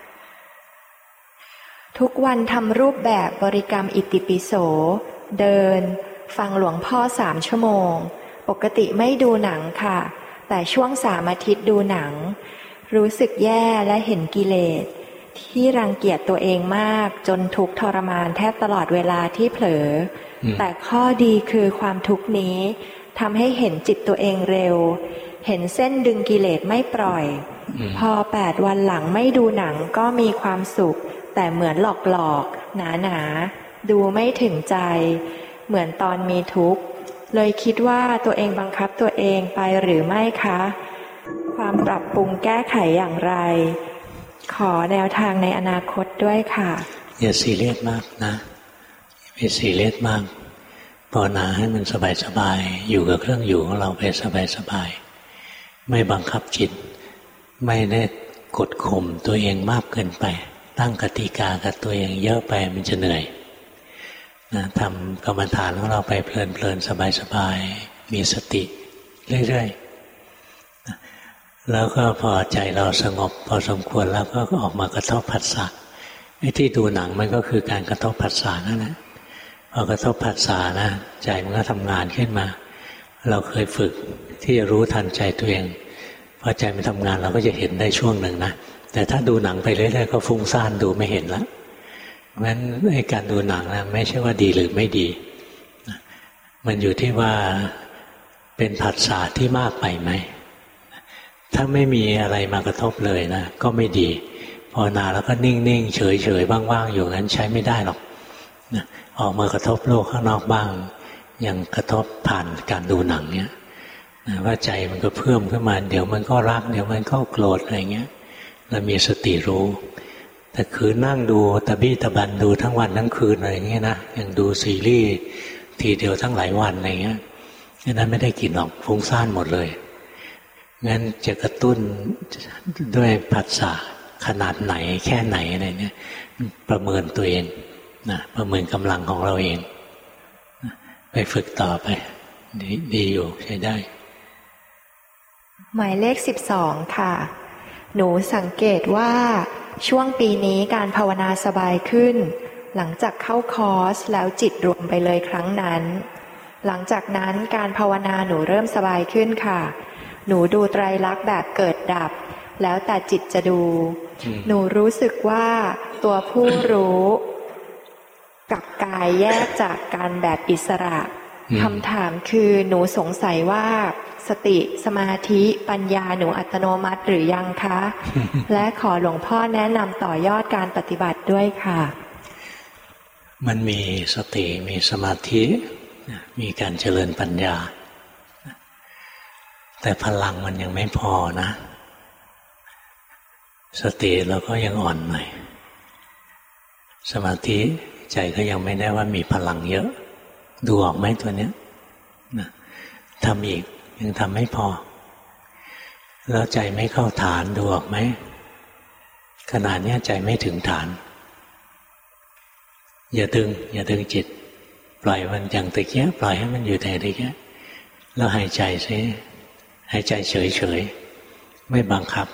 ทุกวันทำรูปแบบบริกรรมอิติปิโสเดินฟังหลวงพ่อ3 ชั่วโมงปกติไม่ดูหนังค่ะแต่ช่วง3 อาทิตย์ดูหนังรู้สึกแย่และเห็นกิเลสที่รังเกียจตัวเองมากจนทุกข์ทรมานแทบตลอดเวลาที่เผลอแต่ข้อดีคือความทุกข์นี้ทำให้เห็นจิตตัวเองเร็วเห็นเส้นดึงกิเลสไม่ปล่อยพอ8 วันหลังไม่ดูหนังก็มีความสุขแต่เหมือนหลอกหนาดูไม่ถึงใจเหมือนตอนมีทุกข์เลยคิดว่าตัวเองบังคับตัวเองไปหรือไม่คะความปรับปรุงแก้ไขอย่างไรขอแนวทางในอนาคตด้วยค่ะอย่าซีเรียสมากนะอย่าซีเรียสมากภาวนาให้มันสบายๆอยู่กับเครื่องอยู่ของเราไปสบายๆไม่บังคับจิตไม่ได้กดข่มตัวเองมากเกินไปตั้งกติกากับตัวเองเยอะไปมันจะเหนื่อยนะทำกรรมฐานของเราไปเพลินๆสบายๆมีสติเรื่อยๆนะแล้วก็พอใจเราสงบพอสมควรแล้วก็ออกมากระทบผัสสะไอ้ที่ดูหนังมันก็คือการกระทบผัสสะนั่นแหละพอกระทบผัสสะนะใจมันก็ทำงานขึ้นมาเราเคยฝึกที่จะรู้ทันใจตัวเองพอใจมันทำงานเราก็จะเห็นได้ช่วงหนึ่งนะแต่ถ้าดูหนังไปเรื่อยๆก็ฟุ้งซ่านดูไม่เห็นละเพราะฉะนั้นไอ้การดูหนังนะไม่ใช่ว่าดีหรือไม่ดีมันอยู่ที่ว่าเป็นผัสสะที่มากไปไหมถ้าไม่มีอะไรมากระทบเลยนะก็ไม่ดีภาวนาแล้วก็นิ่งๆเฉยๆว่างๆอยู่งั้นใช้ไม่ได้หรอกออกมากระทบโลกข้างนอกบ้างยังกระทบผ่านการดูหนังเนี่ยว่าใจมันก็เพิ่มขึ้นมาเดี๋ยวมันก็รักเดี๋ยวมันก็โกรธอะไรเงี้ยเรามีสติรู้แต่คือนั่งดูตะบี้ตะบันดูทั้งวันทั้งคืนอะไรเงี้ยนะอย่างดูซีรีส์ทีเดียวทั้งหลายวันอะไรเงี้ยนั้นไม่ได้กินหรอกฟุ้งซ่านหมดเลยงั้นจะกระตุ้นด้วยผัสสะขนาดไหนแค่ไหนอะไรเนี่ยประเมินตัวเองนะประเมินกำลังของเราเองไปฝึกต่อไปดีอยู่ใช้ได้หมายเลข12ค่ะหนูสังเกตว่าช่วงปีนี้การภาวนาสบายขึ้นหลังจากเข้าคอร์สแล้วจิตรวมไปเลยครั้งนั้นหลังจากนั้นการภาวนาหนูเริ่มสบายขึ้นค่ะหนูดูไตรลักษณ์แบบเกิดดับแล้วแต่จิตจะดูหนูรู้สึกว่าตัวผู้รู้กับกายแยกจากกันแบบอิสระคำถามคือหนูสงสัยว่าสติสมาธิปัญญาหนูอัตโนมัติหรือยังคะ และขอหลวงพ่อแนะนำต่อยอดการปฏิบัติด้วยค่ะมันมีสติมีสมาธิมีการเจริญปัญญาแต่พลังมันยังไม่พอนะสติเราก็ยังอ่อนหน่อยสมาธิใจก็ยังไม่ได้ว่ามีพลังเยอะดูออกไหมตัวเนี้ยนะทำอีกยังทำไม่พอแล้วใจไม่เข้าฐานดูออกไหมขนาดนี้ใจไม่ถึงฐานอย่าดึงจิตปล่อยมันอย่างตะเกียบปล่อยให้มันอยู่แต่ตะเกียบแล้วหายใจซิหายใจเฉยๆไม่บังคับ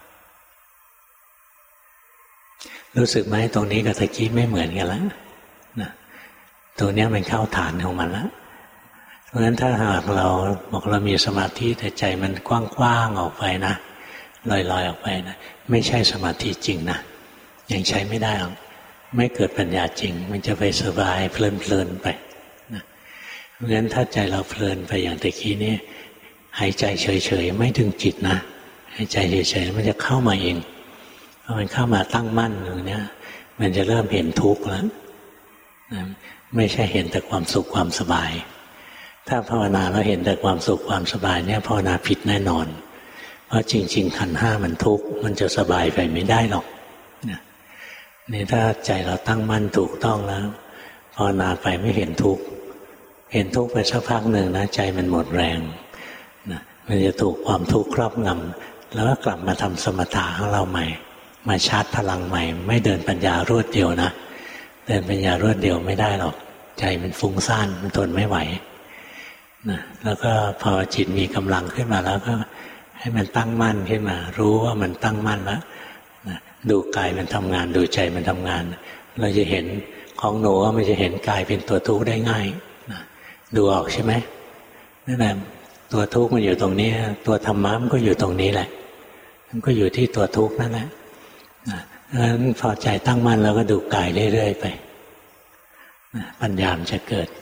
รู้สึกไหมตรงนี้กับตะกี้ไม่เหมือนกันแล้วนะตรงนี้มันเข้าฐานของมันแล้วเพราะฉะนั้นถ้าหากเราบอกเรามีสมาธิแต่ใจมันกว้างๆออกไปนะลอยๆออกไปนะไม่ใช่สมาธิจริงนะยังใช้ไม่ได้หรอกไม่เกิดปัญญาจริงมันจะไปสบายเพลินๆไปนะเพราะฉะนั้นถ้าใจเราเพลินไปอย่างตะกี้นี่หายใจเฉยๆไม่ดึงจิตนะหายใจเฉยๆมันจะเข้ามาเองพอมันเข้ามาตั้งมั่นอย่างนี้มันจะเริ่มเห็นทุกข์แล้วนะไม่ใช่เห็นแต่ความสุขความสบายถ้าภาวนาแล้วเห็นแต่ความสุขความสบายเนี่ยภาวนาผิดแน่นอนเพราะจริงๆขันธ์ห้ามันทุกข์มันจะสบายไปไม่ได้หรอกนี่ถ้าใจเราตั้งมั่นถูกต้องแล้วภาวนาไปไม่เห็นทุกข์เห็นทุกข์ไปสักพักหนึ่งนะใจมันหมดแรงนะมันจะถูกความทุกข์ครอบงำแล้วก็กลับมาทำสมถะของเราใหม่มาชาร์จพลังใหม่ไม่เดินปัญญารวดเดียวนะเดินปัญญารวดเดียวไม่ได้หรอกใจมันฟุ้งซ่านมันทนไม่ไหวนะแล้วก็พอจิตมีกำลังขึ้นมาแล้วก็ให้มันตั้งมั่นขึ้นมารู้ว่ามันตั้งมั่นแล้วนะดูกายมันทำงานดูใจมันทำงานเราจะเห็นของหนูว่ามันจะเห็นกายเป็นตัวทุกข์ได้ง่ายนะดูออกใช่ไหมนั่นแหละตัวทุกข์มันอยู่ตรงนี้ตัวธรรมะมันก็อยู่ตรงนี้แหละมันก็อยู่ที่ตัวทุกข์นั่นแหละนะงั้นพอใจตั้งมั่นแล้วก็ดูกายเรื่อยๆไปนะปัญญาจะเกิด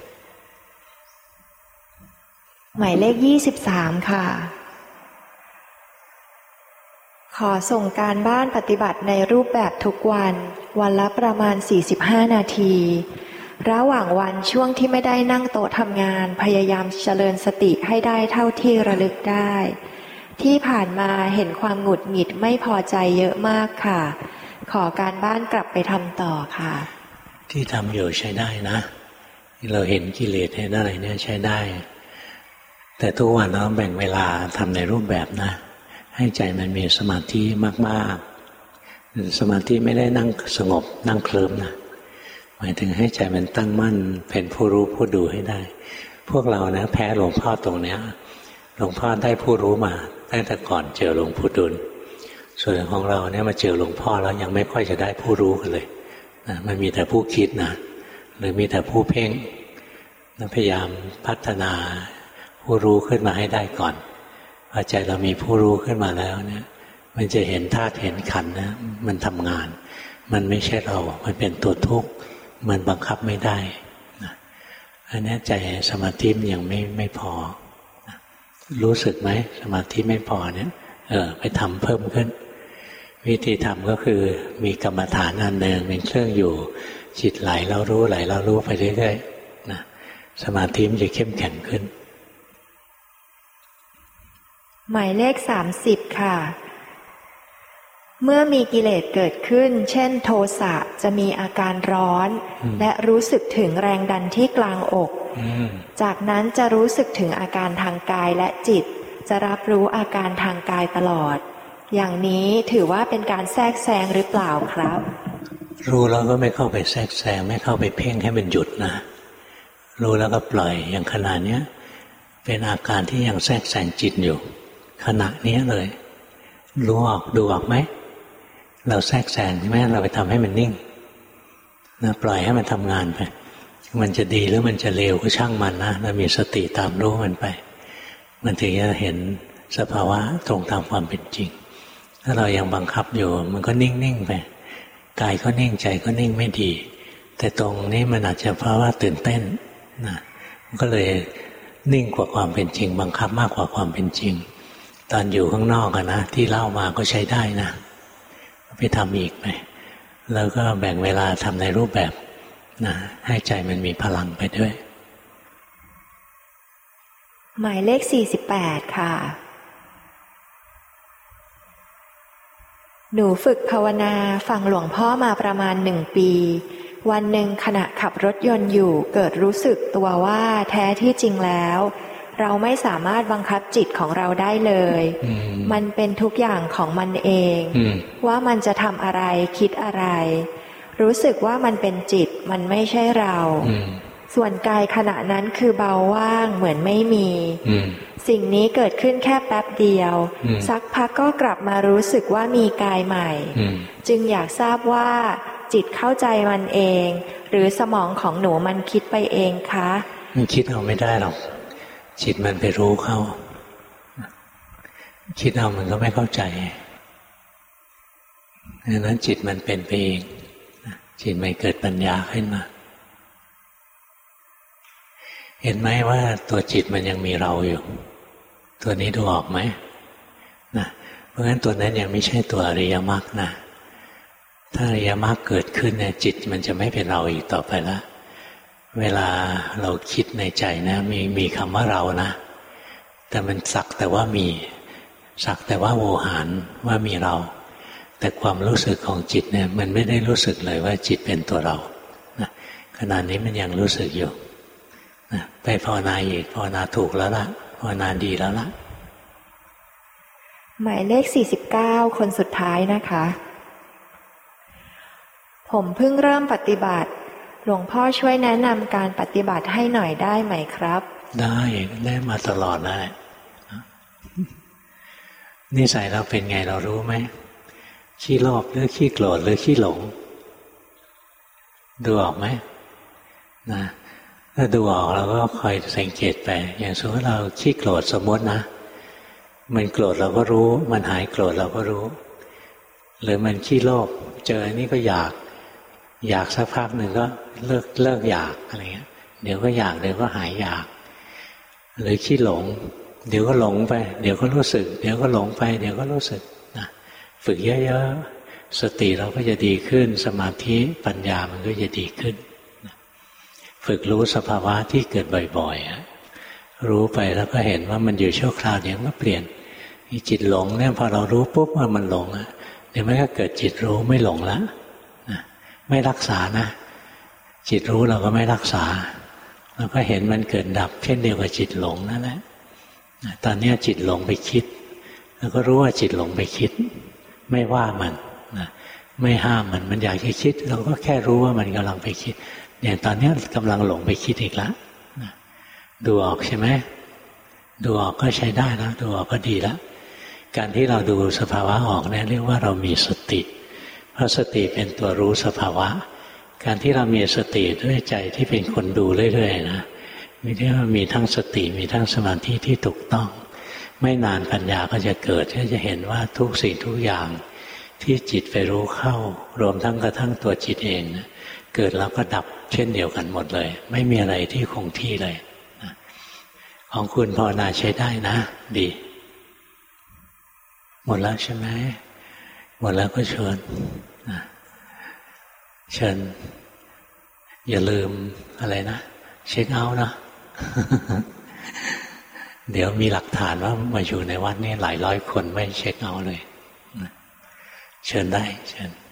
หมายเลข23ค่ะขอส่งการบ้านปฏิบัติในรูปแบบทุกวันวันละประมาณ45นาทีระหว่างวันช่วงที่ไม่ได้นั่งโต๊ะทำงานพยายามเจริญสติให้ได้เท่าที่ระลึกได้ที่ผ่านมาเห็นความหงุดหงิดไม่พอใจเยอะมากค่ะขอการบ้านกลับไปทำต่อค่ะที่ทำอยู่ใช้ได้นะเราเห็นกิเลสเห็นอะไรเนี่ยใช้ได้แต่ทุกวันเราแบ่งเวลาทำในรูปแบบนะให้ใจมันมีสมาธิมากๆสมาธิไม่ได้นั่งสงบนั่งเคลิ้มนะหมายถึงให้ใจมันตั้งมั่นเป็นผู้รู้ผู้ดูให้ได้พวกเรานะแพ้หลวงพ่อตรงเนี้ยหลวงพ่อได้ผู้รู้มาตั้งแต่ก่อนเจอหลวงปู่ดูลส่วนของเราเนี่ยมาเจอหลวงพ่อแล้วยังไม่ค่อยจะได้ผู้รู้กันเลยนะมันมีแต่ผู้คิดนะหรือมีแต่ผู้เพ่งพยายามพัฒนาผู้รู้ขึ้นมาให้ได้ก่อนพอใจเรามีผู้รู้ขึ้นมาแล้วเนี่ยมันจะเห็นธาตุเห็นขันธ์นะมันทำงานมันไม่ใช่เรามันเป็นตัวทุกข์มันบังคับไม่ได้นะอันนี้ใจสมาธิมันยังไม่พอนะรู้สึกไหมสมาธิไม่พอเนี่ยไปทำเพิ่มขึ้นวิธีทำก็คือมีกรรมฐานอันหนึ่งเป็นเครื่องอยู่จิตไหลเรารู้ไหลเรารู้ไปเรื่อยๆนะสมาธิมันจะเข้มแข็งขึ้นหมายเลข30ค่ะเมื่อมีกิเลสเกิดขึ้นเช่นโทสะจะมีอาการร้อนและรู้สึกถึงแรงดันที่กลางอกจากนั้นจะรู้สึกถึงอาการทางกายและจิตจะรับรู้อาการทางกายตลอดอย่างนี้ถือว่าเป็นการแทรกแซงหรือเปล่าครับรู้แล้วก็ไม่เข้าไปแทรกแซงไม่เข้าไปเพ่งให้มันหยุดนะรู้แล้วก็ปล่อยอย่างขณะนี้เป็นอาการที่ยังแทรกแซงจิตอยู่ขณะนี้เลยรู้ออกดูออกไหมเราแทรกแซงใช่ไหมเราไปทำให้มันนิ่งนะปล่อยให้มันทำงานไปมันจะดีหรือมันจะเลวก็ช่างมันนะเรามีสติตามรู้มันไปมันถึงจะเห็นสภาวะตรงตามความเป็นจริงถ้าเรายังบังคับอยู่มันก็นิ่งๆไปกายก็นิ่งใจก็นิ่งไม่ดีแต่ตรงนี้มันอาจจะเพราะว่าตื่นเต้นนะมันก็เลยนิ่งกว่าความเป็นจริงบังคับมากกว่าความเป็นจริงตอนอยู่ข้างนอกนะที่เล่ามาก็ใช้ได้นะไปทำอีกไปแล้วก็แบ่งเวลาทำในรูปแบบนะให้ใจมันมีพลังไปด้วยหมายเลข48ค่ะหนูฝึกภาวนาฟังหลวงพ่อมาประมาณ1 ปีวันหนึ่งขณะขับรถยนต์อยู่เกิดรู้สึกตัวว่าแท้ที่จริงแล้วเราไม่สามารถบังคับจิตของเราได้เลยมันเป็นทุกอย่างของมันเองว่ามันจะทำอะไรคิดอะไรรู้สึกว่ามันเป็นจิตมันไม่ใช่เราส่วนกายขณะนั้นคือเบาว่างเหมือนไม่มีสิ่งนี้เกิดขึ้นแค่แป๊บเดียวสักพักก็กลับมารู้สึกว่ามีกายใหม่จึงอยากทราบว่าจิตเข้าใจมันเองหรือสมองของหนูมันคิดไปเองคะมันคิดเอาไม่ได้หรอกจิตมันไปรู้เข้าคิดเอามันก็ไม่เข้าใจดังนั้นจิตมันเป็นไปเองจิตมันเกิดปัญญาขึ้นมาเห็นไหมว่าตัวจิตมันยังมีเราอยู่ตัวนี้ดูออกไหมนะเพราะงั้นตัวนั้นยังไม่ใช่ตัวอริยมรรคนะถ้าอริยมรรคเกิดขึ้นเนี่ยจิตมันจะไม่เป็นเราอีกต่อไปแล้วเวลาเราคิดในใจนะมีคำว่าเรานะแต่มันสักแต่ว่ามีสักแต่ว่าโวหารว่ามีเราแต่ความรู้สึกของจิตเนี่ยมันไม่ได้รู้สึกเลยว่าจิตเป็นตัวเรานะขณะนี้มันยังรู้สึกอยู่นะไปภาวนาอีกภาวนาถูกแล้วล่ะภาวนาดีแล้วล่ะหมายเลข49คนสุดท้ายนะคะผมเพิ่งเริ่มปฏิบัติหลวงพ่อช่วยแนะนำการปฏิบัติให้หน่อยได้ไหมครับได้มาตลอดแล้วนิสัยเราเป็นไงเรารู้ไหมขี้โลภหรือขี้โกรธหรือขี้หลงดูออกไหมนะถ้าดูออกเราก็คอยสังเกตไปอย่างสมมติเราขี้โกรธสมมตินะมันโกรธเราก็รู้มันหายโกรธเราก็รู้หรือมันขี้โลภเจออันนี้ก็อยากสักพักหนึ่งก็เลิกอยากอะไรเงี้ยเดี๋ยวก็อยากเดี๋ยวก็หายอยากหรือขี้หลงเดี๋ยวก็หลงไปเดี๋ยวก็รู้สึกเดี๋ยวก็หลงไปเดี๋ยวก็รู้สึกนะฝึกเยอะๆสติเราก็จะดีขึ้นสมาธิปัญญามันก็จะดีขึ้นฝึกรู้สภาวะที่เกิดบ่อยๆรู้ไปแล้วก็เห็นว่ามันอยู่ชั่วคราวเดี๋ยวก็เปลี่ยนจิตหลงเนี่ยพอเรารู้ปุ๊บว่ามันหลงเดี๋ยวมันก็เกิดจิตรู้ไม่หลงแล้วไม่รักษานะจิตรู้เราก็ไม่รักษาเราก็เห็นมันเกิดดับเช่นเดียวกับจิตหลงนั่นแหละตอนนี้จิตหลงไปคิดแล้วก็รู้ว่าจิตหลงไปคิดไม่ว่ามันนะไม่ห้ามมันอยากจะคิดเราก็แค่รู้ว่ามันกำลังไปคิดเนี่ยตอนนี้กำลังหลงไปคิดอีกแล้วนะดูออกใช่ไหมดูออกก็ใช้ได้แล้วดูออกก็ดีแล้วการที่เราดูสภาวะออกเนี่ยเรียกว่าเรามีสติเพราะสติเป็นตัวรู้สภาวะการที่เรามีสติด้วยใจที่เป็นคนดูเรื่อยๆนะมีทั้งสติมีทั้งสมาธิที่ถูกต้องไม่นานปัญญาก็จะเกิดก็จะเห็นว่าทุกสิ่งทุกอย่างที่จิตไปรู้เข้ารวมทั้งกระทั่งตัวจิตเองนะเกิดแล้วก็ดับเช่นเดียวกันหมดเลยไม่มีอะไรที่คงที่เลยนะของคุณภาวนาใช้ได้นะดีหมดแล้วใช่ไหมหมดแล้วก็เชิญนะเชิญอย่าลืมอะไรนะเช็คเอาท์นะเดี๋ยวมีหลักฐานว่ามาอยู่ในวัดนี่หลายร้อยคนไม่เช็คเอาเลยเชิญได้เชิญ